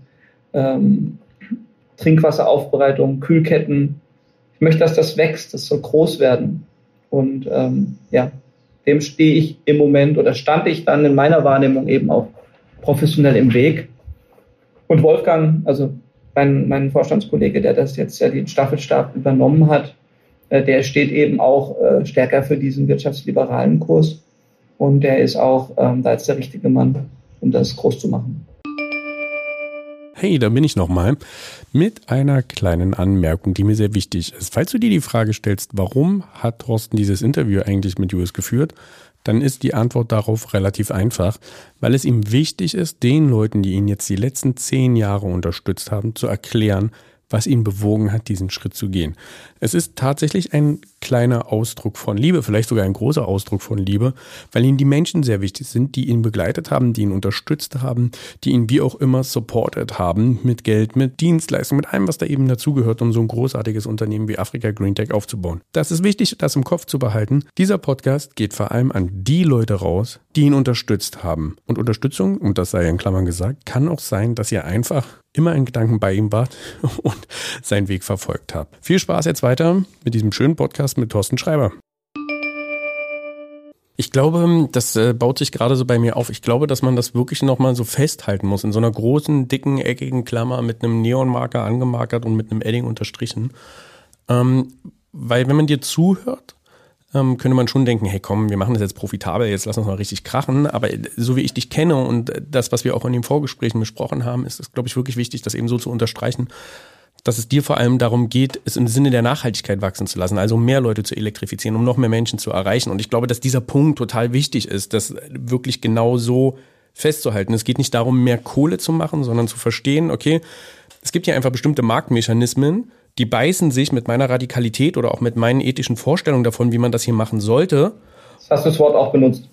Trinkwasseraufbereitung, Kühlketten. Ich möchte, dass das wächst, das soll groß werden. Und dem stehe ich im Moment oder stand ich dann in meiner Wahrnehmung eben auch professionell im Weg. Und Wolfgang, also mein Vorstandskollege, der das jetzt den Staffelstab übernommen hat, der steht eben auch stärker für diesen wirtschaftsliberalen Kurs. Und der ist auch da jetzt der richtige Mann, um das groß zu machen. Hey, da bin ich nochmal mit einer kleinen Anmerkung, die mir sehr wichtig ist. Falls du dir die Frage stellst, warum hat Thorsten dieses Interview eigentlich mit US geführt, Dann ist die Antwort darauf relativ einfach, weil es ihm wichtig ist, den Leuten, die ihn jetzt die letzten 10 Jahre unterstützt haben, zu erklären, was ihn bewogen hat, diesen Schritt zu gehen. Es ist tatsächlich ein kleiner Ausdruck von Liebe, vielleicht sogar ein großer Ausdruck von Liebe, weil ihm die Menschen sehr wichtig sind, die ihn begleitet haben, die ihn unterstützt haben, die ihn wie auch immer supported haben, mit Geld, mit Dienstleistungen, mit allem, was da eben dazugehört, um so ein großartiges Unternehmen wie Africa GreenTech aufzubauen. Das ist wichtig, das im Kopf zu behalten. Dieser Podcast geht vor allem an die Leute raus, die ihn unterstützt haben. Und Unterstützung, und das sei in Klammern gesagt, kann auch sein, dass ihr einfach immer in Gedanken bei ihm wart und seinen Weg verfolgt habt. Viel Spaß jetzt weiter mit diesem schönen Podcast mit Thorsten Schreiber. Ich glaube, das baut sich gerade so bei mir auf. Ich glaube, dass man das wirklich nochmal so festhalten muss, in so einer großen, dicken, eckigen Klammer mit einem Neonmarker angemarkert und mit einem Edding unterstrichen. Weil wenn man dir zuhört, könnte man schon denken, hey komm, wir machen das jetzt profitabel, jetzt lass uns mal richtig krachen. Aber so wie ich dich kenne und das, was wir auch in den Vorgesprächen besprochen haben, ist es, glaube ich, wirklich wichtig, das eben so zu unterstreichen, dass es dir vor allem darum geht, es im Sinne der Nachhaltigkeit wachsen zu lassen, also mehr Leute zu elektrifizieren, um noch mehr Menschen zu erreichen. Und ich glaube, dass dieser Punkt total wichtig ist, das wirklich genau so festzuhalten. Es geht nicht darum, mehr Kohle zu machen, sondern zu verstehen, okay, es gibt ja einfach bestimmte Marktmechanismen, die beißen sich mit meiner Radikalität oder auch mit meinen ethischen Vorstellungen davon, wie man das hier machen sollte. Hast du das Wort auch benutzt?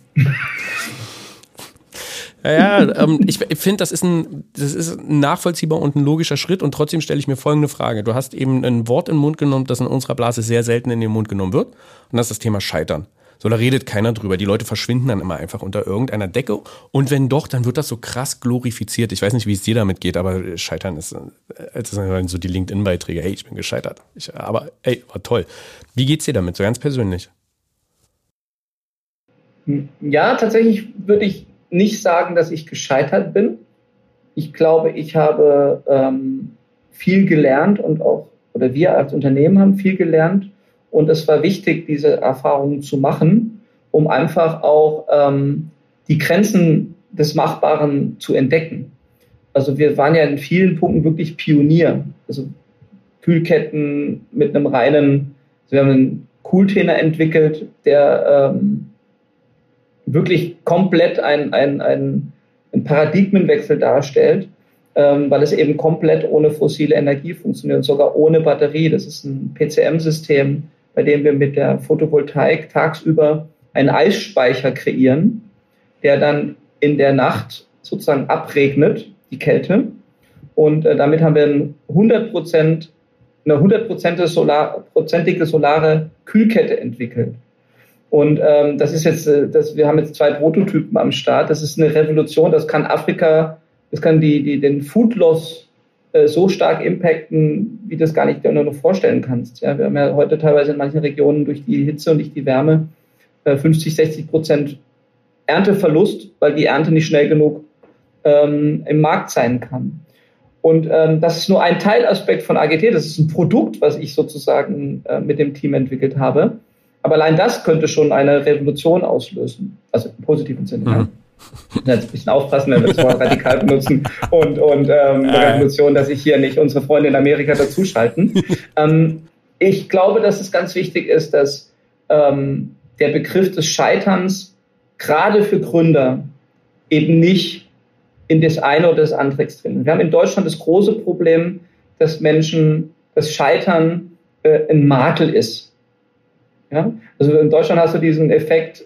Ja, ich finde, das ist ein nachvollziehbar und ein logischer Schritt und trotzdem stelle ich mir folgende Frage. Du hast eben ein Wort in den Mund genommen, das in unserer Blase sehr selten in den Mund genommen wird und das ist das Thema Scheitern. So, da redet keiner drüber. Die Leute verschwinden dann immer einfach unter irgendeiner Decke. Und wenn doch, dann wird das so krass glorifiziert. Ich weiß nicht, wie es dir damit geht, aber Scheitern ist so die LinkedIn-Beiträge. Hey, ich bin gescheitert. Aber ey, war toll. Wie geht's dir damit, so ganz persönlich? Ja, tatsächlich würde ich nicht sagen, dass ich gescheitert bin. Ich glaube, ich habe viel gelernt oder wir als Unternehmen haben viel gelernt. Und es war wichtig, diese Erfahrungen zu machen, um einfach auch die Grenzen des Machbaren zu entdecken. Also wir waren ja in vielen Punkten wirklich Pionier. Also Kühlketten mit einem reinen, wir haben einen Cooltainer entwickelt, der wirklich komplett ein Paradigmenwechsel darstellt, weil es eben komplett ohne fossile Energie funktioniert, sogar ohne Batterie. Das ist ein PCM-System, bei dem wir mit der Photovoltaik tagsüber einen Eisspeicher kreieren, der dann in der Nacht sozusagen abregnet, die Kälte. Und damit haben wir eine 100%ige solare Kühlkette entwickelt. Und das ist jetzt, wir haben jetzt 2 Prototypen am Start. Das ist eine Revolution. Das kann Afrika, das kann den Food Loss so stark impacten, wie du das gar nicht nur vorstellen kannst. Ja, wir haben ja heute teilweise in manchen Regionen durch die Hitze und durch die Wärme 50-60% Ernteverlust, weil die Ernte nicht schnell genug im Markt sein kann. Und das ist nur ein Teilaspekt von AGT. Das ist ein Produkt, was ich sozusagen mit dem Team entwickelt habe. Aber allein das könnte schon eine Revolution auslösen. Also im positiven Sinne. Ja. Jetzt ein bisschen aufpassen, wenn wir das Wort radikal benutzen und eine Revolution, dass sich hier nicht unsere Freunde in Amerika dazuschalten. Ich glaube, dass es ganz wichtig ist, dass der Begriff des Scheiterns gerade für Gründer eben nicht in das eine oder das andere Extrem. Wir haben in Deutschland das große Problem, dass Menschen das Scheitern ein Makel ist. Ja? Also in Deutschland hast du diesen Effekt,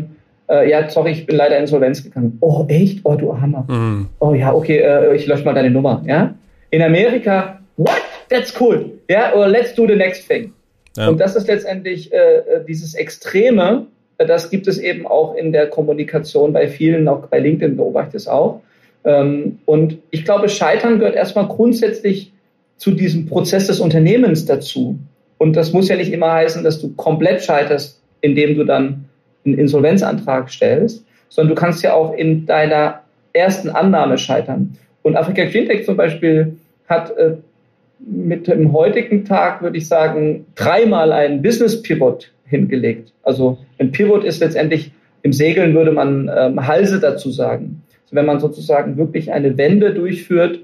ich bin leider Insolvenz gegangen. Oh, echt? Oh, du Armer. Mm. Oh ja, okay, ich lösche mal deine Nummer. Ja? In Amerika, what? That's cool. Ja, or let's do the next thing. Ja. Und das ist letztendlich dieses Extreme, das gibt es eben auch in der Kommunikation bei vielen, auch bei LinkedIn beobachte ich es auch. Und ich glaube, Scheitern gehört erstmal grundsätzlich zu diesem Prozess des Unternehmens dazu. Und das muss ja nicht immer heißen, dass du komplett scheiterst, indem du dann einen Insolvenzantrag stellst, sondern du kannst ja auch in deiner ersten Annahme scheitern. Und Africa GreenTech zum Beispiel hat mit dem heutigen Tag, würde ich sagen, 3-mal einen Business-Pivot hingelegt. Also ein Pivot ist letztendlich, im Segeln würde man Halse dazu sagen. Also wenn man sozusagen wirklich eine Wende durchführt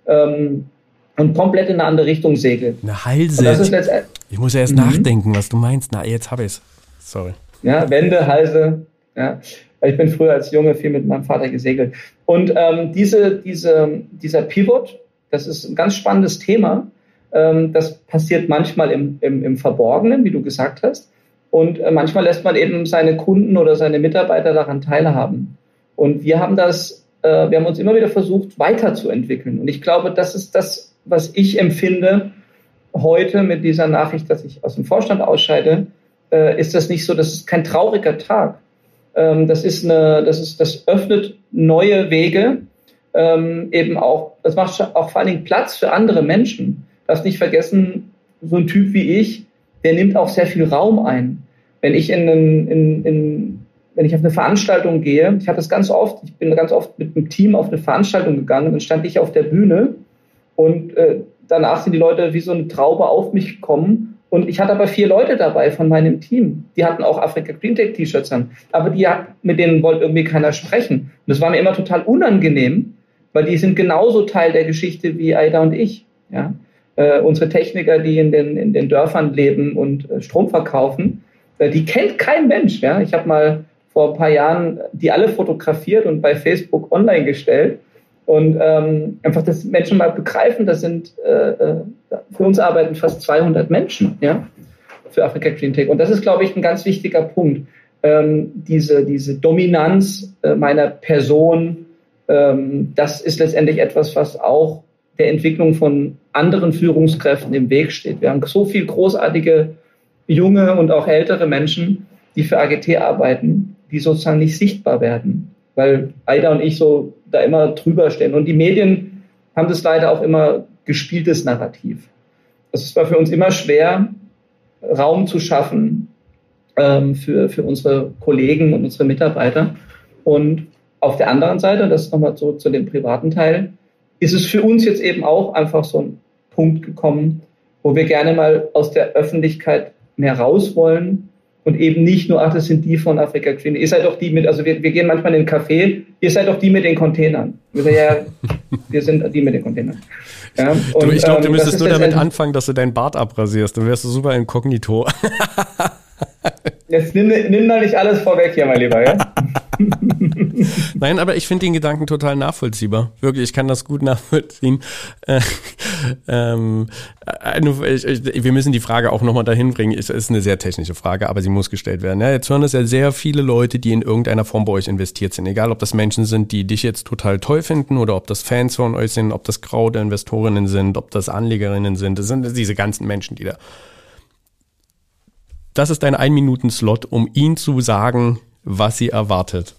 und komplett in eine andere Richtung segelt. Eine Halse? Ich muss ja erst nachdenken, was du meinst. Na, jetzt habe ich es. Sorry. Ja, Wende, Halse, Ja? Weil ich bin früher als Junge viel mit meinem Vater gesegelt. Und dieser Pivot, das ist ein ganz spannendes Thema. Das passiert manchmal im Verborgenen, wie du gesagt hast. Und manchmal lässt man eben seine Kunden oder seine Mitarbeiter daran teilhaben. Und wir haben uns immer wieder versucht, weiterzuentwickeln. Und ich glaube, das ist das, was ich empfinde heute mit dieser Nachricht, dass ich aus dem Vorstand ausscheide. Ist das nicht so, das ist kein trauriger Tag. Das öffnet neue Wege, eben auch, das macht auch vor allen Dingen Platz für andere Menschen. Darfst nicht vergessen, so ein Typ wie ich, der nimmt auch sehr viel Raum ein. Wenn ich wenn ich auf eine Veranstaltung gehe, ich bin ganz oft mit einem Team auf eine Veranstaltung gegangen, dann stand ich auf der Bühne und danach sind die Leute wie so eine Traube auf mich gekommen. Und ich hatte aber 4 Leute dabei von meinem Team. Die hatten auch Africa GreenTech T-Shirts an. Aber mit denen wollte irgendwie keiner sprechen. Und das war mir immer total unangenehm, weil die sind genauso Teil der Geschichte wie Aida und ich. Ja? Unsere Techniker, die in den Dörfern leben und Strom verkaufen, die kennt kein Mensch. Ja? Ich habe mal vor ein paar Jahren die alle fotografiert und bei Facebook online gestellt. Und einfach, dass Menschen mal begreifen, das sind, für uns arbeiten fast 200 Menschen, ja, für Africa GreenTech. Und das ist, glaube ich, ein ganz wichtiger Punkt. Diese Dominanz meiner Person, das ist letztendlich etwas, was auch der Entwicklung von anderen Führungskräften im Weg steht. Wir haben so viel großartige junge und auch ältere Menschen, die für AGT arbeiten, die sozusagen nicht sichtbar werden, weil Aida und ich so da immer drüber stehen. Und die Medien haben das leider auch immer gespieltes Narrativ. Es war für uns immer schwer, Raum zu schaffen für unsere Kollegen und unsere Mitarbeiter. Und auf der anderen Seite, das ist nochmal zurück zu dem privaten Teil, ist es für uns jetzt eben auch einfach so ein Punkt gekommen, wo wir gerne mal aus der Öffentlichkeit mehr raus wollen und eben nicht nur, das sind die von Africa GreenTech. Ihr seid doch die also wir gehen manchmal in den Café, ihr seid doch die mit den Containern. Wir sagen, ja, wir sind die mit den Containern. Ja, und, ich glaube, du müsstest nur damit anfangen, dass du deinen Bart abrasierst, dann wärst du super inkognito. Jetzt nimm da nicht alles vorweg hier, mein Lieber, ja? Nein, aber ich finde den Gedanken total nachvollziehbar. Wirklich, ich kann das gut nachvollziehen. Wir müssen die Frage auch nochmal dahin bringen. Es ist eine sehr technische Frage, aber sie muss gestellt werden. Ja, jetzt hören es ja sehr viele Leute, die in irgendeiner Form bei euch investiert sind. Egal, ob das Menschen sind, die dich jetzt total toll finden oder ob das Fans von euch sind, ob das Crowd-Investorinnen sind, ob das Anlegerinnen sind. Das sind diese ganzen Menschen, die da... Das ist dein 1-Minuten-Slot, um ihnen zu sagen, was sie erwartet.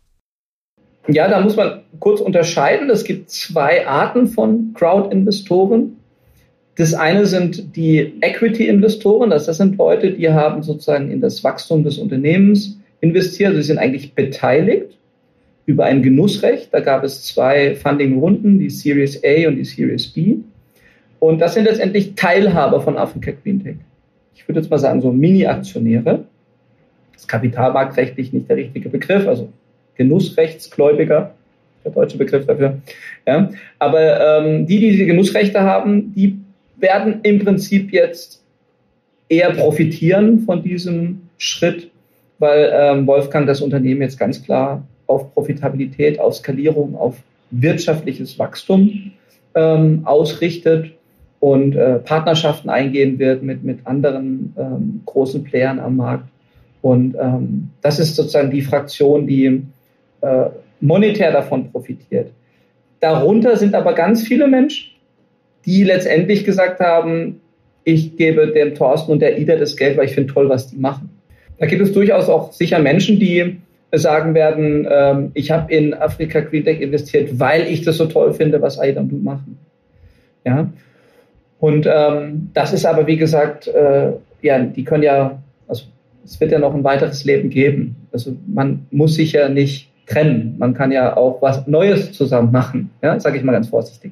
Ja, da muss man kurz unterscheiden. Es gibt 2 Arten von Crowd-Investoren. Das eine sind die Equity-Investoren. Das sind Leute, die haben sozusagen in das Wachstum des Unternehmens investiert. Also sie sind eigentlich beteiligt über ein Genussrecht. Da gab es 2 Funding-Runden, die Series A und die Series B. Und das sind letztendlich Teilhaber von Africa GreenTech. Ich würde jetzt mal sagen, so Mini-Aktionäre. Das ist kapitalmarktrechtlich nicht der richtige Begriff, also Genussrechtsgläubiger, der deutsche Begriff dafür. Ja. Aber die diese Genussrechte haben, die werden im Prinzip jetzt eher profitieren von diesem Schritt, weil Wolfgang das Unternehmen jetzt ganz klar auf Profitabilität, auf Skalierung, auf wirtschaftliches Wachstum ausrichtet und Partnerschaften eingehen wird mit anderen großen Playern am Markt. Und das ist sozusagen die Fraktion, die monetär davon profitiert. Darunter sind aber ganz viele Menschen, die letztendlich gesagt haben, ich gebe dem Thorsten und der Ida das Geld, weil ich finde toll, was die machen. Da gibt es durchaus auch sicher Menschen, die sagen werden, ich habe in Africa GreenTech investiert, weil ich das so toll finde, was Aida und du machen. Ja? Und das ist aber, wie gesagt, die können ja, also es wird ja noch ein weiteres Leben geben. Also man muss sich ja nicht trennen. Man kann ja auch was Neues zusammen machen, ja, sage ich mal ganz vorsichtig.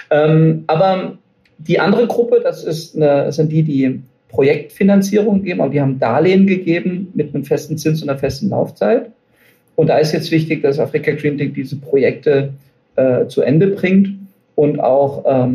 Aber die andere Gruppe, das sind die Projektfinanzierung geben, aber die haben Darlehen gegeben mit einem festen Zins und einer festen Laufzeit. Und da ist jetzt wichtig, dass Africa GreenTech diese Projekte zu Ende bringt und auch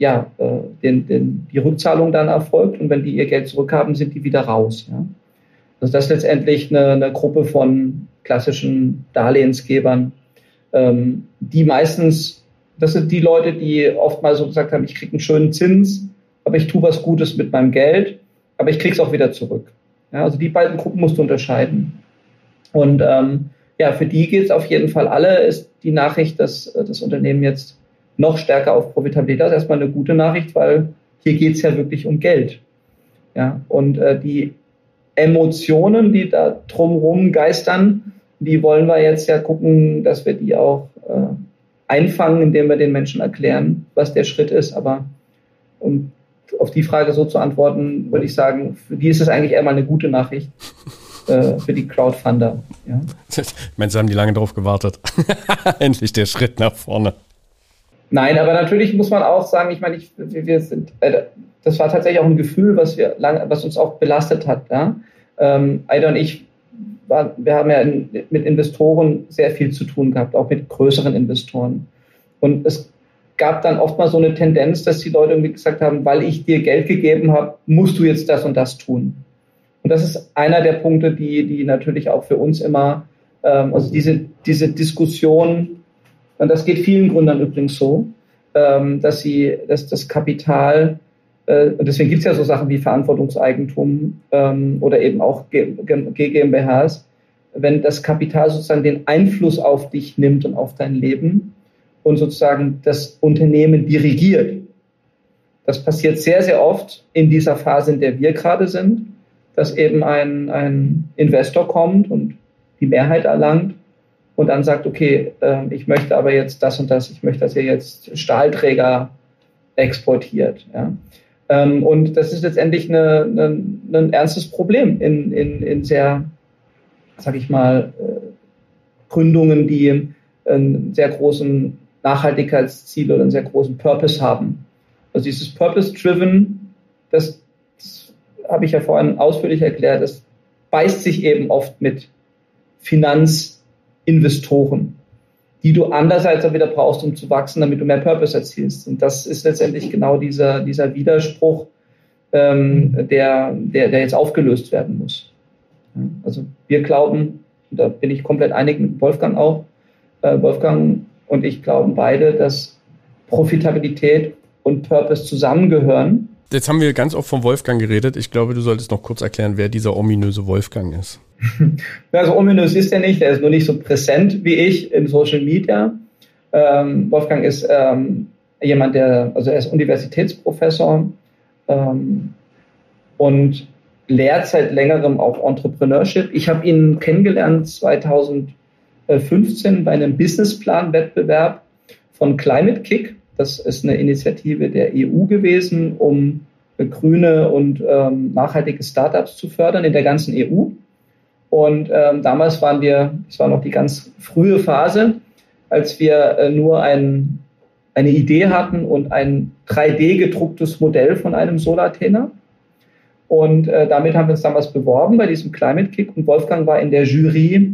die Rückzahlung dann erfolgt. Und wenn die ihr Geld zurückhaben, sind die wieder raus. Ja? Also das ist letztendlich eine Gruppe von klassischen Darlehensgebern, die meistens, das sind die Leute, die oft mal so gesagt haben, ich kriege einen schönen Zins, aber ich tue was Gutes mit meinem Geld, aber ich kriege es auch wieder zurück. Ja, also die beiden Gruppen musst du unterscheiden. Und für die geht es auf jeden Fall alle, ist die Nachricht, dass das Unternehmen jetzt noch stärker auf Profitabilität ist. Erstmal eine gute Nachricht, weil hier geht es ja wirklich um Geld. Ja, und die Emotionen, die da drumherum geistern, die wollen wir jetzt ja gucken, dass wir die auch einfangen, indem wir den Menschen erklären, was der Schritt ist. Aber um auf die Frage so zu antworten, würde ich sagen, für die ist es eigentlich eher mal eine gute Nachricht. Für die Crowdfunder. Ja. Ich meine, Sie haben die lange drauf gewartet. Endlich der Schritt nach vorne. Nein, aber natürlich muss man auch sagen, ich meine, das war tatsächlich auch ein Gefühl, was uns auch belastet hat. Ja? Aida und ich, wir haben ja mit Investoren sehr viel zu tun gehabt, auch mit größeren Investoren. Und es gab dann oft mal so eine Tendenz, dass die Leute irgendwie gesagt haben, weil ich dir Geld gegeben habe, musst du jetzt das und das tun. Und das ist einer der Punkte, die natürlich auch für uns immer, also diese Diskussion, und das geht vielen Gründern übrigens so, dass das Kapital, und deswegen gibt es ja so Sachen wie Verantwortungseigentum oder eben auch GmbHs, wenn das Kapital sozusagen den Einfluss auf dich nimmt und auf dein Leben und sozusagen das Unternehmen dirigiert. Das passiert sehr, sehr oft in dieser Phase, in der wir gerade sind, dass eben ein Investor kommt und die Mehrheit erlangt und dann sagt, okay, ich möchte aber jetzt das und das, ich möchte, dass ihr jetzt Stahlträger exportiert. Ja. Und das ist letztendlich ein ernstes Problem in sehr, sag ich mal, Gründungen, die einen sehr großen Nachhaltigkeitsziel oder einen sehr großen Purpose haben. Also dieses Purpose-Driven, das habe ich ja vorhin ausführlich erklärt, das beißt sich eben oft mit Finanzinvestoren, die du andererseits auch wieder brauchst, um zu wachsen, damit du mehr Purpose erzielst. Und das ist letztendlich genau dieser Widerspruch, der jetzt aufgelöst werden muss. Ja, also wir glauben, da bin ich komplett einig mit Wolfgang auch, Wolfgang und ich glauben beide, dass Profitabilität und Purpose zusammengehören. Jetzt haben wir ganz oft von Wolfgang geredet. Ich glaube, du solltest noch kurz erklären, wer dieser ominöse Wolfgang ist. Also ominös ist er nicht. Er ist nur nicht so präsent wie ich in Social Media. Wolfgang ist jemand, er ist Universitätsprofessor und lehrt seit längerem auch Entrepreneurship. Ich habe ihn kennengelernt 2015 bei einem Businessplan-Wettbewerb von Climate Kick. Das ist eine Initiative der EU gewesen, um grüne und nachhaltige Startups zu fördern in der ganzen EU. Und damals es war noch die ganz frühe Phase, als wir nur eine Idee hatten und ein 3D-gedrucktes Modell von einem Solartainer. Und damit haben wir uns damals beworben bei diesem Climate Kick. Und Wolfgang war in der Jury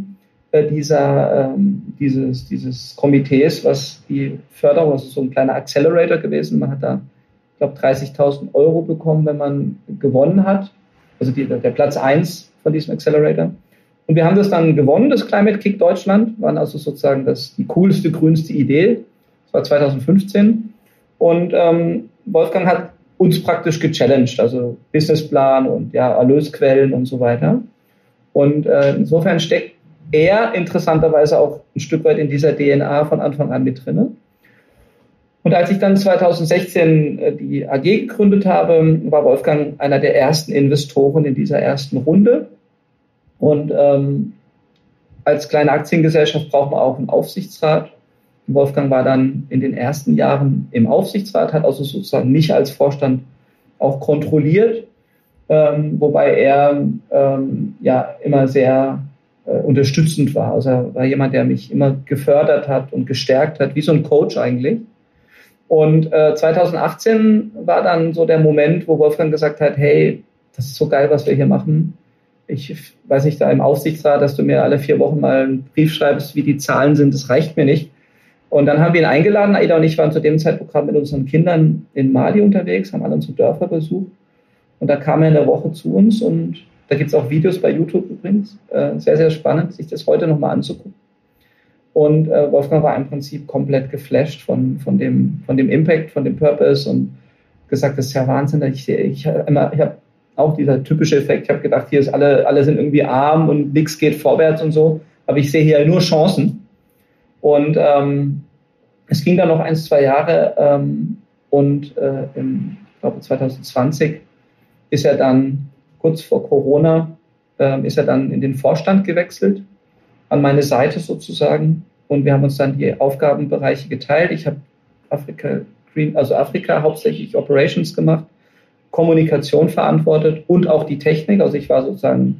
dieses Komitees, was die Förderung, das ist so ein kleiner Accelerator gewesen. Man hat da, ich glaube, 30.000 € bekommen, wenn man gewonnen hat. Also der Platz 1 von diesem Accelerator. Und wir haben das dann gewonnen, das Climate Kick Deutschland, waren also sozusagen die coolste, grünste Idee. Das war 2015. Und Wolfgang hat uns praktisch gechallenged, also Businessplan und Erlösquellen und so weiter. Und insofern steckt er interessanterweise auch ein Stück weit in dieser DNA von Anfang an mit drinne. Und als ich dann 2016 die AG gegründet habe, war Wolfgang einer der ersten Investoren in dieser ersten Runde. Und als kleine Aktiengesellschaft braucht man auch einen Aufsichtsrat. Wolfgang war dann in den ersten Jahren im Aufsichtsrat, hat also sozusagen mich als Vorstand auch kontrolliert, wobei er immer sehr unterstützend war. Also er war jemand, der mich immer gefördert hat und gestärkt hat, wie so ein Coach eigentlich. Und 2018 war dann so der Moment, wo Wolfgang gesagt hat, hey, das ist so geil, was wir hier machen. Ich weiß nicht, da im Aufsichtsrat, dass du mir alle 4 Wochen mal einen Brief schreibst, wie die Zahlen sind, das reicht mir nicht. Und dann haben wir ihn eingeladen. Aida und ich waren zu dem Zeitpunkt gerade mit unseren Kindern in Mali unterwegs, haben alle unsere Dörfer besucht. Und da kam er eine Woche zu uns und Da gibt es auch Videos bei YouTube übrigens. Sehr, sehr spannend, sich das heute nochmal anzugucken. Und Wolfgang war im Prinzip komplett geflasht von dem Impact, von dem Purpose und gesagt, das ist ja Wahnsinn. Ich habe auch dieser typische Effekt, ich habe gedacht, hier ist alle sind irgendwie arm und nichts geht vorwärts und so. Aber ich sehe hier nur Chancen. Und es ging dann noch 1-2 Jahre und ich glaube 2020 ist er dann kurz vor Corona ist er dann in den Vorstand gewechselt, an meine Seite sozusagen. Und wir haben uns dann die Aufgabenbereiche geteilt. Ich habe Afrika hauptsächlich Operations gemacht, Kommunikation verantwortet und auch die Technik. Also ich war sozusagen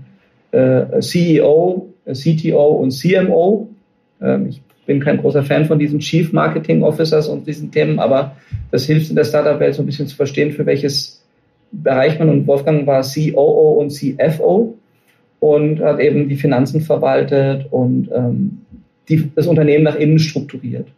CEO, CTO und CMO. Ich bin kein großer Fan von diesen Chief Marketing Officers und diesen Themen, aber das hilft in der Startup-Welt so ein bisschen zu verstehen, für welches Bereich man. Und Wolfgang war COO und CFO und hat eben die Finanzen verwaltet und das Unternehmen nach innen strukturiert.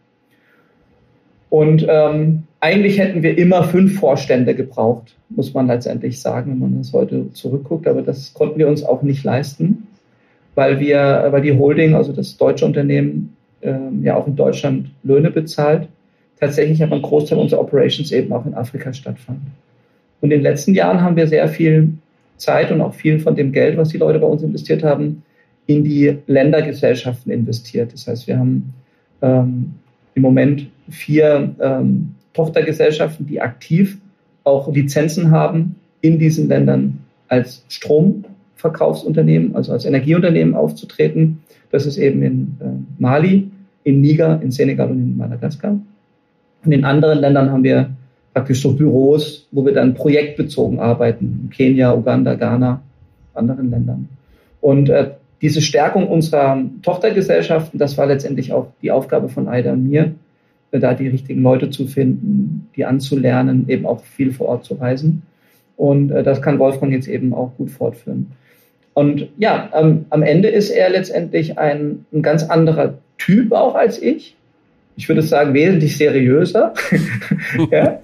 Und eigentlich hätten wir immer 5 Vorstände gebraucht, muss man letztendlich sagen, wenn man das heute zurückguckt. Aber das konnten wir uns auch nicht leisten, weil die Holding, also das deutsche Unternehmen, ja auch in Deutschland Löhne bezahlt. Tatsächlich aber ein Großteil unserer Operations eben auch in Afrika stattfand. Und in den letzten Jahren haben wir sehr viel Zeit und auch viel von dem Geld, was die Leute bei uns investiert haben, in die Ländergesellschaften investiert. Das heißt, wir haben im Moment 4 Tochtergesellschaften, die aktiv auch Lizenzen haben, in diesen Ländern als Stromverkaufsunternehmen, also als Energieunternehmen aufzutreten. Das ist eben in Mali, in Niger, in Senegal und in Madagaskar. Und in anderen Ländern haben wir praktisch so Büros, wo wir dann projektbezogen arbeiten. In Kenia, Uganda, Ghana, anderen Ländern. Und diese Stärkung unserer Tochtergesellschaften, das war letztendlich auch die Aufgabe von Aida und mir, da die richtigen Leute zu finden, die anzulernen, eben auch viel vor Ort zu reisen. Und das kann Wolfgang jetzt eben auch gut fortführen. Und ja, am Ende ist er letztendlich ein ganz anderer Typ auch als ich. Ich würde sagen, wesentlich seriöser. Ja,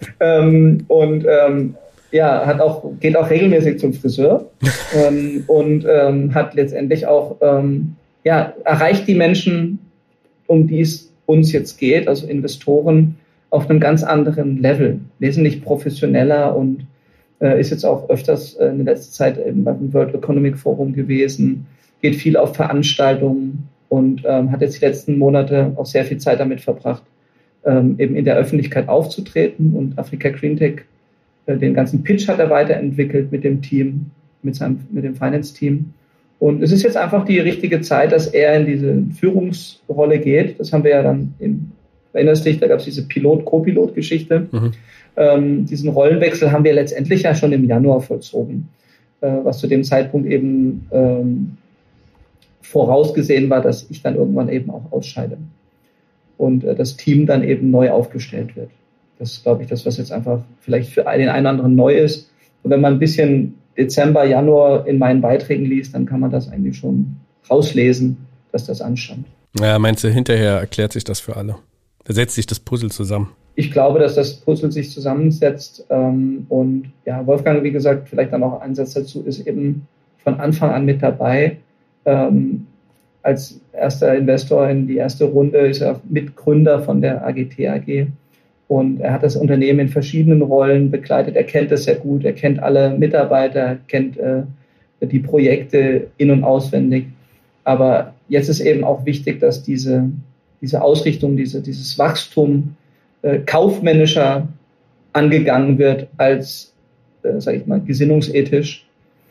geht auch regelmäßig zum Friseur und hat letztendlich auch erreicht die Menschen, um die es uns jetzt geht, also Investoren, auf einem ganz anderen Level, wesentlich professioneller und ist jetzt auch öfters in der letzten Zeit eben beim World Economic Forum gewesen, geht viel auf Veranstaltungen und hat jetzt die letzten Monate auch sehr viel Zeit damit verbracht, eben in der Öffentlichkeit aufzutreten. Und Africa Greentech, den ganzen Pitch hat er weiterentwickelt mit dem Team, mit dem Finance-Team. Und es ist jetzt einfach die richtige Zeit, dass er in diese Führungsrolle geht. Das haben wir ja dann, erinnerst dich, da gab es diese Co-Pilot-Geschichte. Diesen Rollenwechsel haben wir letztendlich ja schon im Januar vollzogen, was zu dem Zeitpunkt eben vorausgesehen war, dass ich dann irgendwann eben auch ausscheide und das Team dann eben neu aufgestellt wird. Das ist, glaube ich, das, was jetzt einfach vielleicht für den einen oder anderen neu ist. Und wenn man ein bisschen Dezember, Januar in meinen Beiträgen liest, dann kann man das eigentlich schon rauslesen, dass das anstand. Ja, meinst du, hinterher erklärt sich das für alle? Da setzt sich das Puzzle zusammen. Ich glaube, dass das Puzzle sich zusammensetzt. Und ja, Wolfgang, wie gesagt, vielleicht dann auch ein Satz dazu, ist eben von Anfang an mit dabei. Als erster Investor in die erste Runde ist er Mitgründer von der AGT AG. Und er hat das Unternehmen in verschiedenen Rollen begleitet. Er kennt das sehr gut. Er kennt alle Mitarbeiter, er kennt die Projekte in- und auswendig. Aber jetzt ist eben auch wichtig, dass diese Ausrichtung, dieses Wachstum kaufmännischer angegangen wird als, sage ich mal, gesinnungsethisch.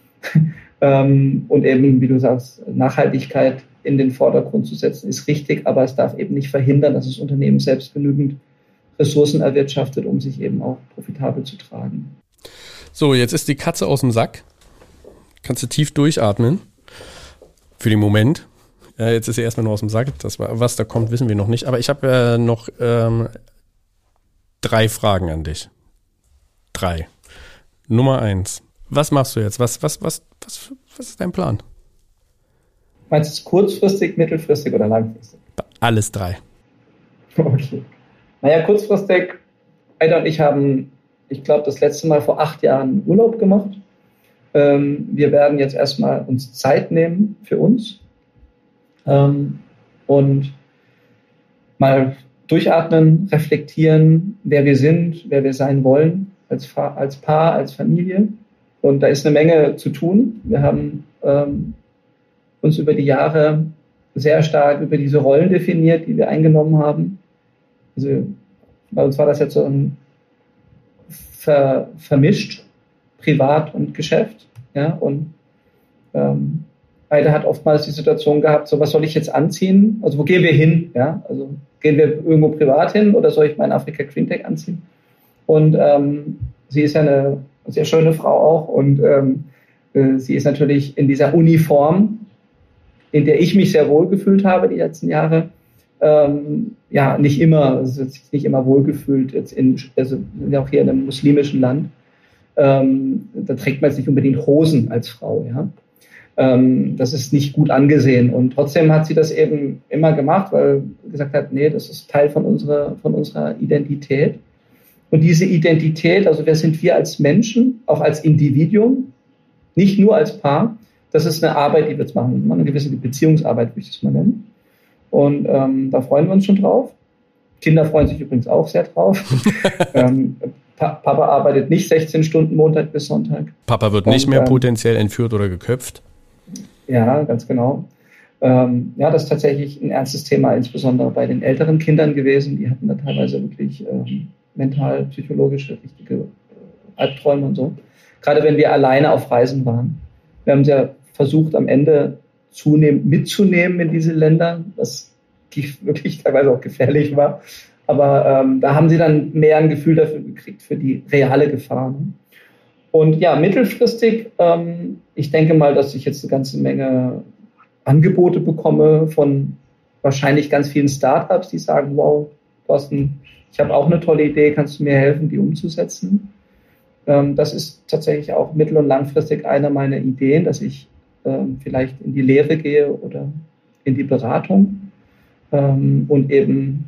Und eben, wie du sagst, Nachhaltigkeit in den Vordergrund zu setzen, ist richtig, aber es darf eben nicht verhindern, dass das Unternehmen selbst genügend Ressourcen erwirtschaftet, um sich eben auch profitabel zu tragen. So, jetzt ist die Katze aus dem Sack. Kannst du tief durchatmen. Für den Moment. Jetzt ist sie erstmal nur aus dem Sack. Was da kommt, wissen wir noch nicht. Aber ich habe noch 3 Fragen an dich. 3. Nummer 1. Was machst du jetzt? Was ist dein Plan? Meinst du es kurzfristig, mittelfristig oder langfristig? Alles 3. Okay. Naja, kurzfristig, Aida und ich haben, ich glaube, das letzte Mal vor 8 Jahren Urlaub gemacht. Wir werden jetzt erstmal uns Zeit nehmen für uns und mal durchatmen, reflektieren, wer wir sind, wer wir sein wollen, als Paar, als Familie. Und da ist eine Menge zu tun. Wir haben uns über die Jahre sehr stark über diese Rollen definiert, die wir eingenommen haben. Also bei uns war das jetzt so ein vermischt, Privat und Geschäft. Ja? Und beide hat oftmals die Situation gehabt, so was soll ich jetzt anziehen? Also wo gehen wir hin? Ja? Also gehen wir irgendwo privat hin oder soll ich meinen Africa Greentech anziehen? Und sie ist ja eine sehr schöne Frau auch und sie ist natürlich in dieser Uniform, in der ich mich sehr wohl gefühlt habe die letzten Jahre, nicht immer wohlgefühlt. Also wir sind ja auch hier in einem muslimischen Land. Da trägt man jetzt nicht unbedingt Hosen als Frau. Ja? Das ist nicht gut angesehen. Und trotzdem hat sie das eben immer gemacht, weil sie gesagt hat, nee, das ist Teil von unserer Identität. Und diese Identität, also wer sind wir als Menschen, auch als Individuum, nicht nur als Paar, das ist eine Arbeit, die wir jetzt machen. Eine gewisse Beziehungsarbeit, würde ich das mal nennen. Und da freuen wir uns schon drauf. Kinder freuen sich übrigens auch sehr drauf. Papa arbeitet nicht 16 Stunden Montag bis Sonntag. Papa wird nicht mehr potenziell entführt oder geköpft. Ja, ganz genau. Das ist tatsächlich ein ernstes Thema, insbesondere bei den älteren Kindern gewesen. Die hatten da teilweise wirklich mental, psychologische, richtige Albträume und so. Gerade wenn wir alleine auf Reisen waren. Wir haben es ja versucht, am Ende zunehmend mitzunehmen in diese Länder, was wirklich teilweise auch gefährlich war. Aber da haben sie dann mehr ein Gefühl dafür gekriegt, für die reale Gefahr. Ne? Und ja, mittelfristig, ich denke mal, dass ich jetzt eine ganze Menge Angebote bekomme von wahrscheinlich ganz vielen Startups, die sagen, wow, Thorsten, ich habe auch eine tolle Idee, kannst du mir helfen, die umzusetzen? Das ist tatsächlich auch mittel- und langfristig eine meiner Ideen, dass ich vielleicht in die Lehre gehe oder in die Beratung und eben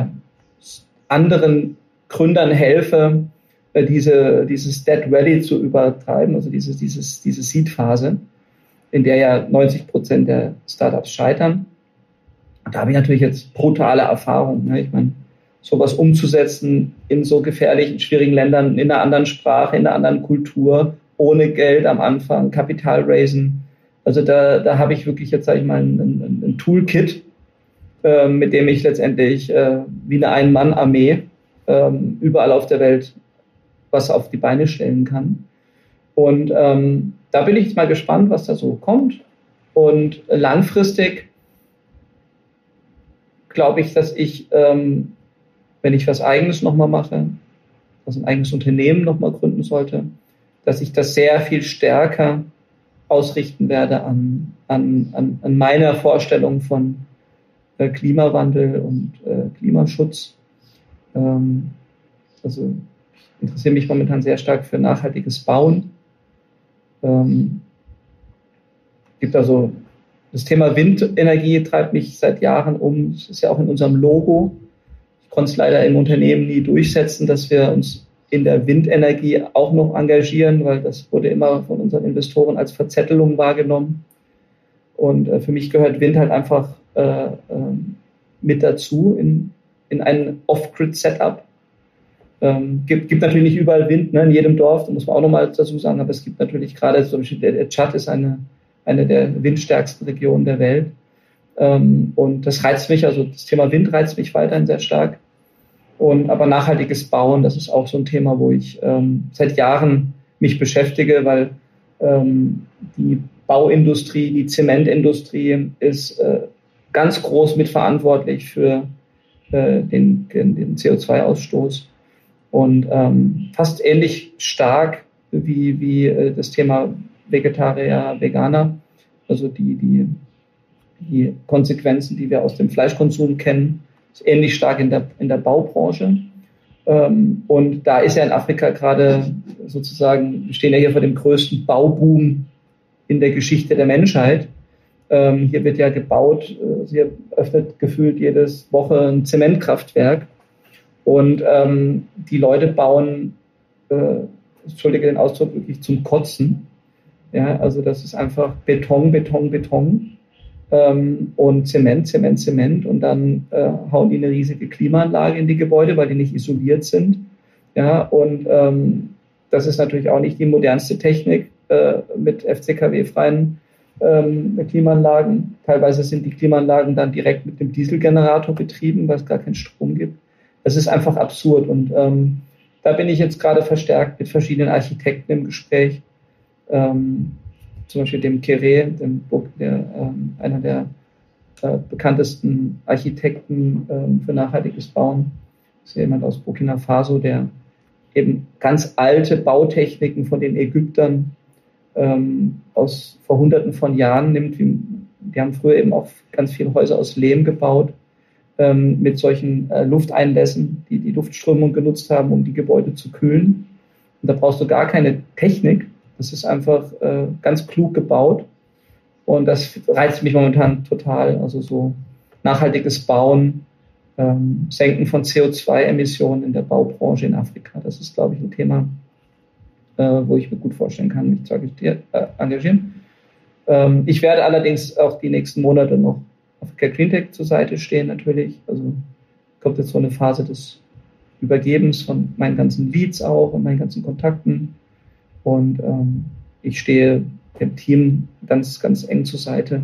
anderen Gründern helfe, dieses Dead Valley zu übertreiben, also diese Seed-Phase, in der ja 90% der Startups scheitern. Und da habe ich natürlich jetzt brutale Erfahrungen. Ne? Ich meine, sowas umzusetzen in so gefährlichen, schwierigen Ländern, in einer anderen Sprache, in einer anderen Kultur, ohne Geld am Anfang, Kapital raisen. Also da habe ich wirklich jetzt, sage ich mal, ein Toolkit, mit dem ich letztendlich wie eine Ein-Mann-Armee überall auf der Welt was auf die Beine stellen kann. Und da bin ich jetzt mal gespannt, was da so kommt. Und langfristig glaube ich, dass ich, wenn ich was Eigenes nochmal mache, also ein eigenes Unternehmen nochmal gründen sollte, dass ich das sehr viel stärker ausrichten werde an meiner Vorstellung von Klimawandel und Klimaschutz. Also ich interessiere mich momentan sehr stark für nachhaltiges Bauen. Gibt also das Thema Windenergie treibt mich seit Jahren um. Das ist ja auch in unserem Logo. Ich konnte es leider im Unternehmen nie durchsetzen, dass wir uns in der Windenergie auch noch engagieren, weil das wurde immer von unseren Investoren als Verzettelung wahrgenommen. Und für mich gehört Wind halt einfach mit dazu in ein Off-Grid-Setup. Gibt natürlich nicht überall Wind, ne, in jedem Dorf, da muss man auch nochmal dazu sagen, aber es gibt natürlich gerade, zum Beispiel der Tschad ist eine der windstärksten Regionen der Welt. Und das reizt mich, also das Thema Wind reizt mich weiterhin sehr stark. Aber nachhaltiges Bauen, das ist auch so ein Thema, wo ich seit Jahren mich beschäftige, weil die Bauindustrie, die Zementindustrie ist ganz groß mitverantwortlich für den CO2-Ausstoß und fast ähnlich stark wie das Thema Vegetarier, Veganer, also die Konsequenzen, die wir aus dem Fleischkonsum kennen, ist ähnlich stark in der Baubranche. Und da ist ja in Afrika gerade sozusagen, wir stehen ja hier vor dem größten Bauboom in der Geschichte der Menschheit. Hier wird ja gebaut, hier öffnet gefühlt jedes Woche ein Zementkraftwerk. Und die Leute bauen, entschuldige den Ausdruck, wirklich zum Kotzen. Ja, also das ist einfach Beton, Beton, Beton und Zement, Zement, Zement und dann hauen die eine riesige Klimaanlage in die Gebäude, weil die nicht isoliert sind. Ja, und das ist natürlich auch nicht die modernste Technik mit FCKW-freien Klimaanlagen. Teilweise sind die Klimaanlagen dann direkt mit dem Dieselgenerator betrieben, weil es gar keinen Strom gibt. Das ist einfach absurd und da bin ich jetzt gerade verstärkt mit verschiedenen Architekten im Gespräch, zum Beispiel dem Kéré, einer der bekanntesten Architekten für nachhaltiges Bauen. Das ist jemand aus Burkina Faso, der eben ganz alte Bautechniken von den Ägyptern aus vor Hunderten von Jahren nimmt. Die haben früher eben auch ganz viele Häuser aus Lehm gebaut, mit solchen Lufteinlässen, die die Luftströmung genutzt haben, um die Gebäude zu kühlen. Und da brauchst du gar keine Technik. Das ist einfach ganz klug gebaut. Und das reizt mich momentan total. Also so nachhaltiges Bauen, Senken von CO2-Emissionen in der Baubranche in Afrika. Das ist, glaube ich, ein Thema, wo ich mir gut vorstellen kann, mich zu engagieren. Ich werde allerdings auch die nächsten Monate noch Africa Greentech zur Seite stehen natürlich. Also kommt jetzt so eine Phase des Übergebens von meinen ganzen Leads auch und meinen ganzen Kontakten. Und ich stehe dem Team ganz, ganz eng zur Seite.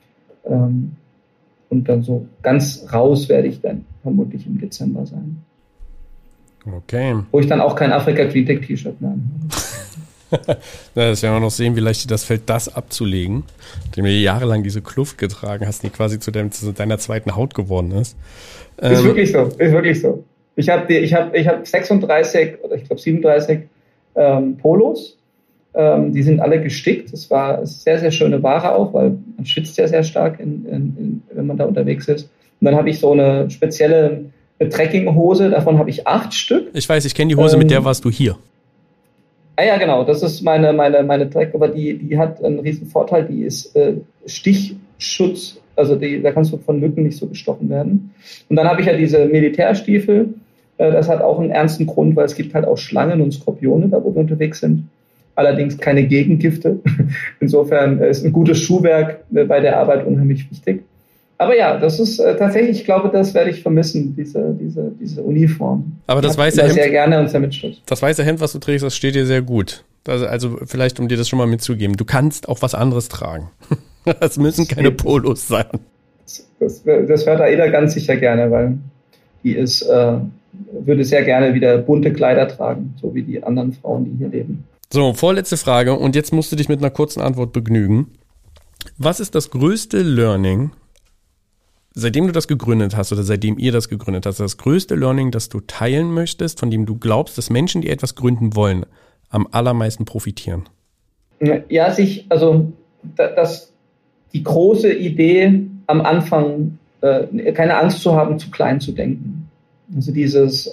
Und dann so ganz raus werde ich dann vermutlich im Dezember sein. Okay. Wo ich dann auch kein Africa Greentech T-Shirt mehr habe. Das werden wir noch sehen, wie leicht dir das fällt, das abzulegen, indem du jahrelang diese Kluft getragen hast, die quasi zu deiner zweiten Haut geworden ist. Ist wirklich so, ist wirklich so. Ich hab 36 oder ich glaube 37 Polos. Die sind alle gestickt. Das war sehr, sehr schöne Ware auch, weil man schwitzt ja sehr stark, wenn man da unterwegs ist. Und dann habe ich so eine spezielle Trekkinghose, davon habe ich 8 Stück. Ich weiß, ich kenne die Hose, mit der warst du hier. Ja, genau, das ist meine Dreck, aber die hat einen riesen Vorteil, die ist Stichschutz, also da kannst du von Mücken nicht so gestochen werden. Und dann habe ich ja diese Militärstiefel, das hat auch einen ernsten Grund, weil es gibt halt auch Schlangen und Skorpione, da wo wir unterwegs sind. Allerdings keine Gegengifte. Insofern ist ein gutes Schuhwerk bei der Arbeit unheimlich wichtig. Aber ja, das ist tatsächlich, ich glaube, das werde ich vermissen, diese Uniform. Aber das weiße Hemd, sehr gerne und sehr mitschutz. Das weiße Hemd, was du trägst, das steht dir sehr gut. Also vielleicht, um dir das schon mal mitzugeben. Du kannst auch was anderes tragen. Das müssen keine Polos sein. Das hört Aida ganz sicher gerne, weil die würde sehr gerne wieder bunte Kleider tragen, so wie die anderen Frauen, die hier leben. So, vorletzte Frage und jetzt musst du dich mit einer kurzen Antwort begnügen. Was ist das größte Learning, seitdem du das gegründet hast oder seitdem ihr das gegründet hast, das größte Learning, das du teilen möchtest, von dem du glaubst, dass Menschen, die etwas gründen wollen, am allermeisten profitieren? Ja, dass die große Idee am Anfang, keine Angst zu haben, zu klein zu denken. Also dieses,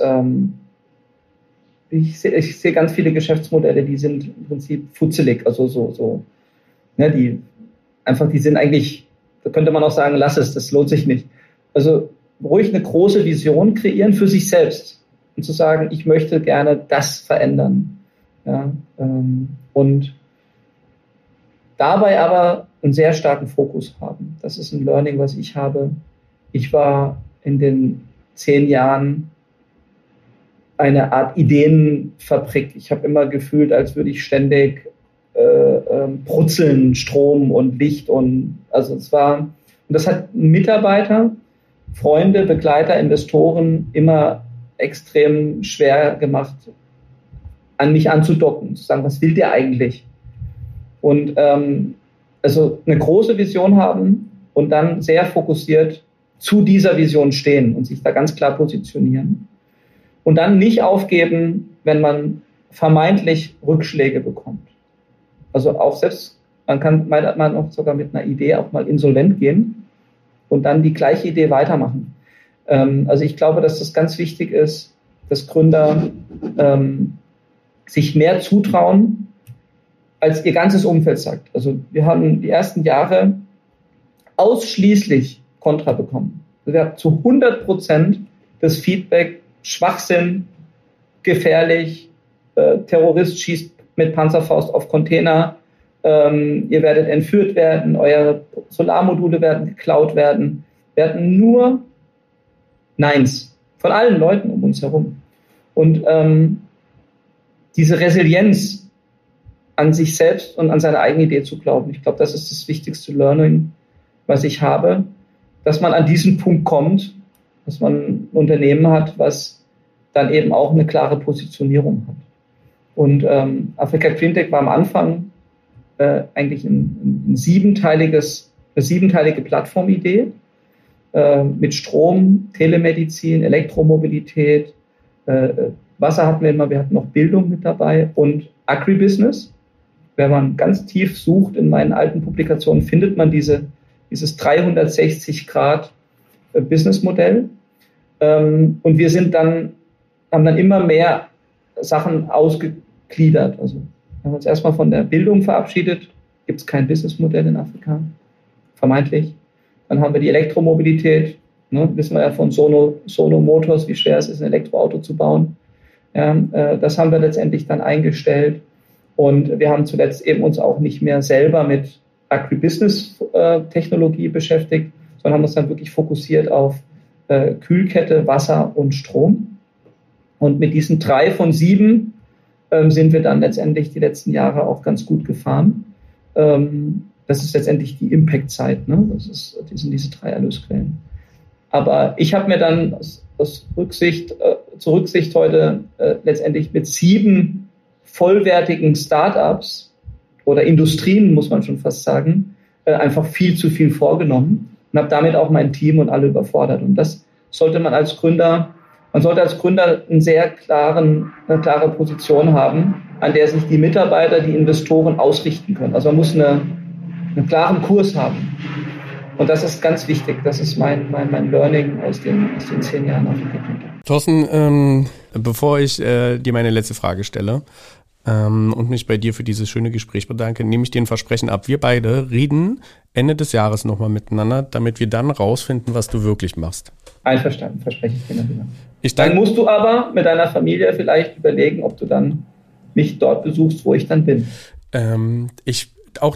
ich sehe ganz viele Geschäftsmodelle, die sind im Prinzip futzelig, also die sind eigentlich, da könnte man auch sagen, lass es, das lohnt sich nicht. Also ruhig eine große Vision kreieren für sich selbst und zu sagen, ich möchte gerne das verändern. Ja, und dabei aber einen sehr starken Fokus haben. Das ist ein Learning, was ich habe. Ich war in den 10 Jahren eine Art Ideenfabrik. Ich habe immer gefühlt, als würde ich ständig brutzeln, Strom und Licht und das hat Mitarbeiter, Freunde, Begleiter, Investoren immer extrem schwer gemacht, an mich anzudocken, zu sagen, was will der eigentlich? Und also eine große Vision haben und dann sehr fokussiert zu dieser Vision stehen und sich da ganz klar positionieren. Und dann nicht aufgeben, wenn man vermeintlich Rückschläge bekommt. Also auch selbst, meint man auch sogar mit einer Idee auch mal insolvent gehen und dann die gleiche Idee weitermachen. Also ich glaube, dass das ganz wichtig ist, dass Gründer sich mehr zutrauen, als ihr ganzes Umfeld sagt. Also wir haben die ersten Jahre ausschließlich Kontra bekommen. Also wir haben zu 100% das Feedback, Schwachsinn, gefährlich, Terrorist schießt mit Panzerfaust auf Container, ihr werdet entführt werden, eure Solarmodule werden geklaut werden. Wir hatten nur Neins von allen Leuten um uns herum. Und diese Resilienz an sich selbst und an seine eigene Idee zu glauben, ich glaube, das ist das wichtigste Learning, was ich habe, dass man an diesen Punkt kommt, dass man ein Unternehmen hat, was dann eben auch eine klare Positionierung hat. Und Africa Greentech war am Anfang eigentlich eine siebenteilige Plattformidee mit Strom, Telemedizin, Elektromobilität, Wasser hatten wir immer, wir hatten noch Bildung mit dabei und Agribusiness. Wenn man ganz tief sucht in meinen alten Publikationen, findet man dieses 360-Grad-Businessmodell. Und wir haben dann immer mehr Sachen ausgegliedert. Also wir haben uns erstmal von der Bildung verabschiedet. Gibt es kein Businessmodell in Afrika, vermeintlich. Dann haben wir die Elektromobilität. Wissen wir ja von Sono Motors, wie schwer es ist, ein Elektroauto zu bauen. Ja, das haben wir letztendlich dann eingestellt. Und wir haben zuletzt eben uns auch nicht mehr selber mit Agribusiness-Technologie beschäftigt, sondern haben uns dann wirklich fokussiert auf Kühlkette, Wasser und Strom. Und mit diesen 3 von 7 sind wir dann letztendlich die letzten Jahre auch ganz gut gefahren. Das ist letztendlich die Impact-Zeit. Ne? Das sind diese 3 Erlösquellen. Aber ich habe mir dann zur Rücksicht heute letztendlich mit 7 vollwertigen Startups oder Industrien, muss man schon fast sagen, einfach viel zu viel vorgenommen und habe damit auch mein Team und alle überfordert. Und das sollte man als Gründer eine klare Position haben, an der sich die Mitarbeiter, die Investoren ausrichten können. Also man muss einen klaren Kurs haben. Und das ist ganz wichtig. Das ist mein Learning aus den 10 Jahren Africa Greentech. Thorsten, bevor ich dir meine letzte Frage stelle und mich bei dir für dieses schöne Gespräch bedanke, nehme ich dir ein Versprechen ab. Wir beide reden Ende des Jahres nochmal miteinander, damit wir dann rausfinden, was du wirklich machst. Einverstanden, verspreche ich dir natürlich. Dann musst du aber mit deiner Familie vielleicht überlegen, ob du dann mich dort besuchst, wo ich dann bin. Ich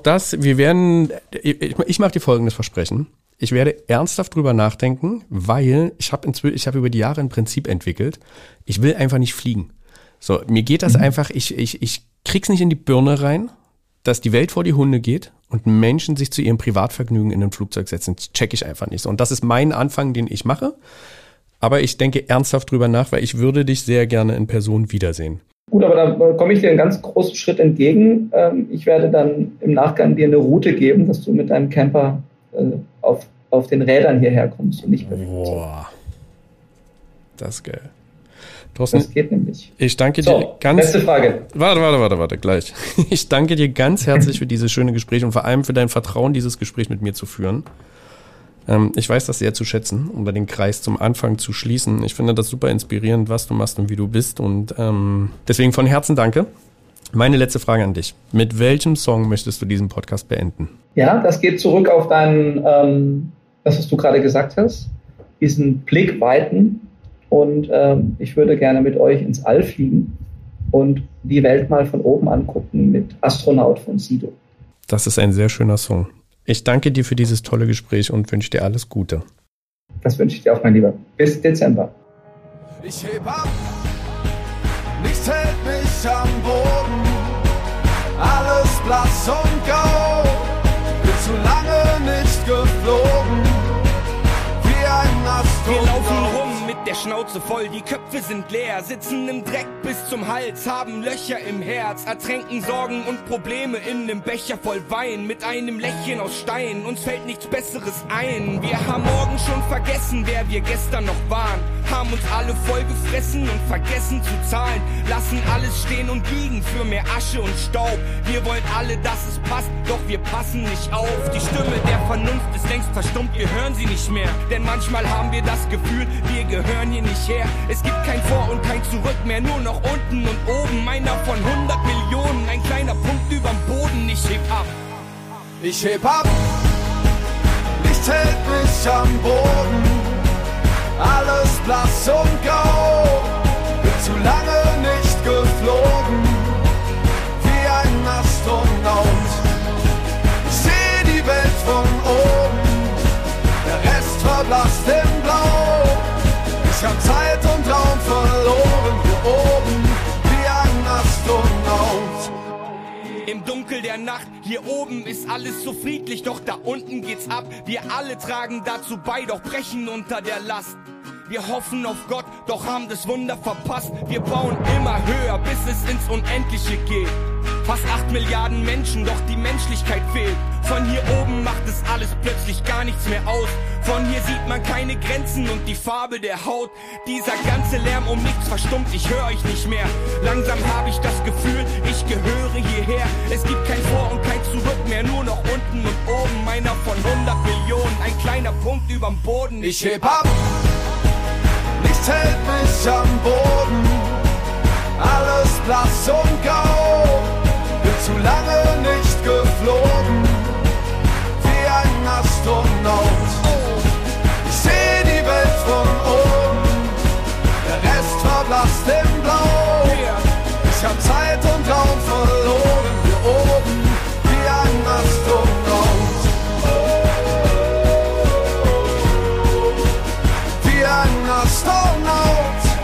mache dir folgendes Versprechen. Ich werde ernsthaft drüber nachdenken, weil ich habe über die Jahre ein Prinzip entwickelt. Ich will einfach nicht fliegen. So, mir geht das einfach, ich krieg's nicht in die Birne rein, dass die Welt vor die Hunde geht und Menschen sich zu ihrem Privatvergnügen in ein Flugzeug setzen. Check ich einfach nicht so. Und das ist mein Anfang, den ich mache. Aber ich denke ernsthaft drüber nach, weil ich würde dich sehr gerne in Person wiedersehen. Gut, aber da komme ich dir einen ganz großen Schritt entgegen. Ich werde dann im Nachgang dir eine Route geben, dass du mit deinem Camper auf den Rädern hierher kommst und nicht mehr. Boah, das ist geil. Thorsten, das geht nämlich. Ich danke dir ganz... Letzte Frage. Warte, gleich. Ich danke dir ganz herzlich für dieses schöne Gespräch und vor allem für dein Vertrauen, dieses Gespräch mit mir zu führen. Ich weiß das sehr zu schätzen, um da den Kreis zum Anfang zu schließen. Ich finde das super inspirierend, was du machst und wie du bist. Und deswegen von Herzen danke. Meine letzte Frage an dich. Mit welchem Song möchtest du diesen Podcast beenden? Ja, das geht zurück auf das, was du gerade gesagt hast. Diesen Blick weiten. Und ich würde gerne mit euch ins All fliegen und die Welt mal von oben angucken mit Astronaut von Sido. Das ist ein sehr schöner Song. Ich danke dir für dieses tolle Gespräch und wünsche dir alles Gute. Das wünsche ich dir auch, mein Lieber. Bis Dezember. Ich heb ab, nichts hält mich am Boden. Alles blass und grau, bin zu lange nicht geflogen. Wie ein Astronaut. Wir laufen rum mit der Schnauze voll, die Köpfe sind leer, sitzen im Dreck bis zum Hals, haben Löcher im Herz, ertränken Sorgen und Probleme in nem Becher voll Wein, mit einem Lächeln aus Stein, uns fällt nichts Besseres ein. Wir haben morgen schon vergessen, wer wir gestern noch waren, haben uns alle voll gefressen und vergessen zu zahlen, lassen alles stehen und liegen für mehr Asche und Staub. Wir wollen alle, dass es passt, doch wir passen nicht auf. Die Stimme der Vernunft ist längst verstummt, wir hören sie nicht mehr, denn manchmal haben wir das Gefühl, wir gehören hier nicht her. Es gibt kein Vor und kein Zurück mehr, nur noch unten und oben. Einer von 100 Millionen, ein kleiner Punkt überm Boden. Ich heb ab. Ich heb ab, nichts hält mich am Boden. Alles blass und grau, bin zu lange nicht geflogen. Wie ein Astronaut. im Dunkel der Nacht. Hier oben ist alles so friedlich, doch da unten geht's ab. Wir alle tragen dazu bei, doch brechen unter der Last. Wir hoffen auf Gott, doch haben das Wunder verpasst. Wir bauen immer höher, bis es ins Unendliche geht. Fast 8 Milliarden Menschen, doch die Menschlichkeit fehlt. Von hier oben macht es alles plötzlich gar nichts mehr aus. Von hier sieht man keine Grenzen und die Farbe der Haut. Dieser ganze Lärm um nichts verstummt, ich höre euch nicht mehr. Langsam habe ich das Gefühl, ich gehöre hierher. Es gibt kein Vor und kein Zurück mehr, nur noch unten und oben. Einer von 100 Millionen, ein kleiner Punkt überm Boden. Ich heb ab, nichts hält mich am Boden. Alles blass und grau, bin zu lange nicht geflogen, wie ein Astronaut. Ich seh die Welt von oben, der Rest verblasst im Blau. Ich hab Zeit und Raum verloren, hier oben, wie ein Astronaut. Wie ein Astronaut.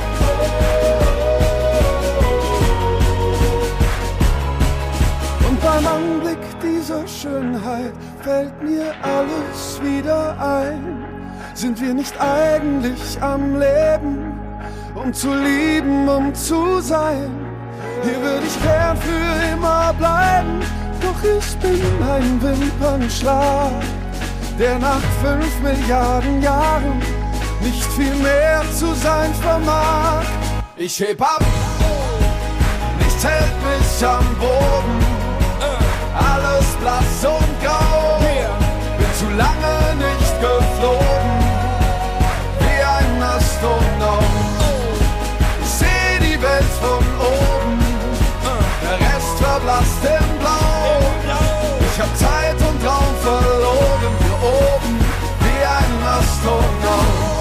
Beim Anblick dieser Schönheit fällt mir alles wieder ein. Sind wir nicht eigentlich am Leben, um zu lieben, um zu sein? Hier würde ich gern für immer bleiben, doch ich bin ein Wimpernschlag, der nach 5 Milliarden Jahren nicht viel mehr zu sein vermag. Ich heb ab, nichts hält mich am Boden. Alles blass und grau, bin zu lange nicht geflogen, wie ein Astronaut. Ich seh die Welt von oben, der Rest verblasst im Blau. Ich hab Zeit und Raum verloren, hier oben, wie ein Astronaut.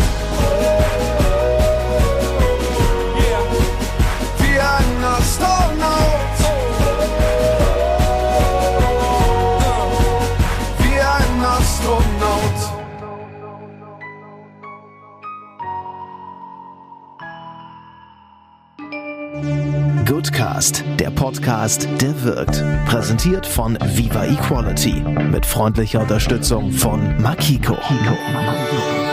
Wie ein Astronaut. Goodcast, der Podcast, der wirkt. Präsentiert von Viva Equality. Mit freundlicher Unterstützung von Makiko.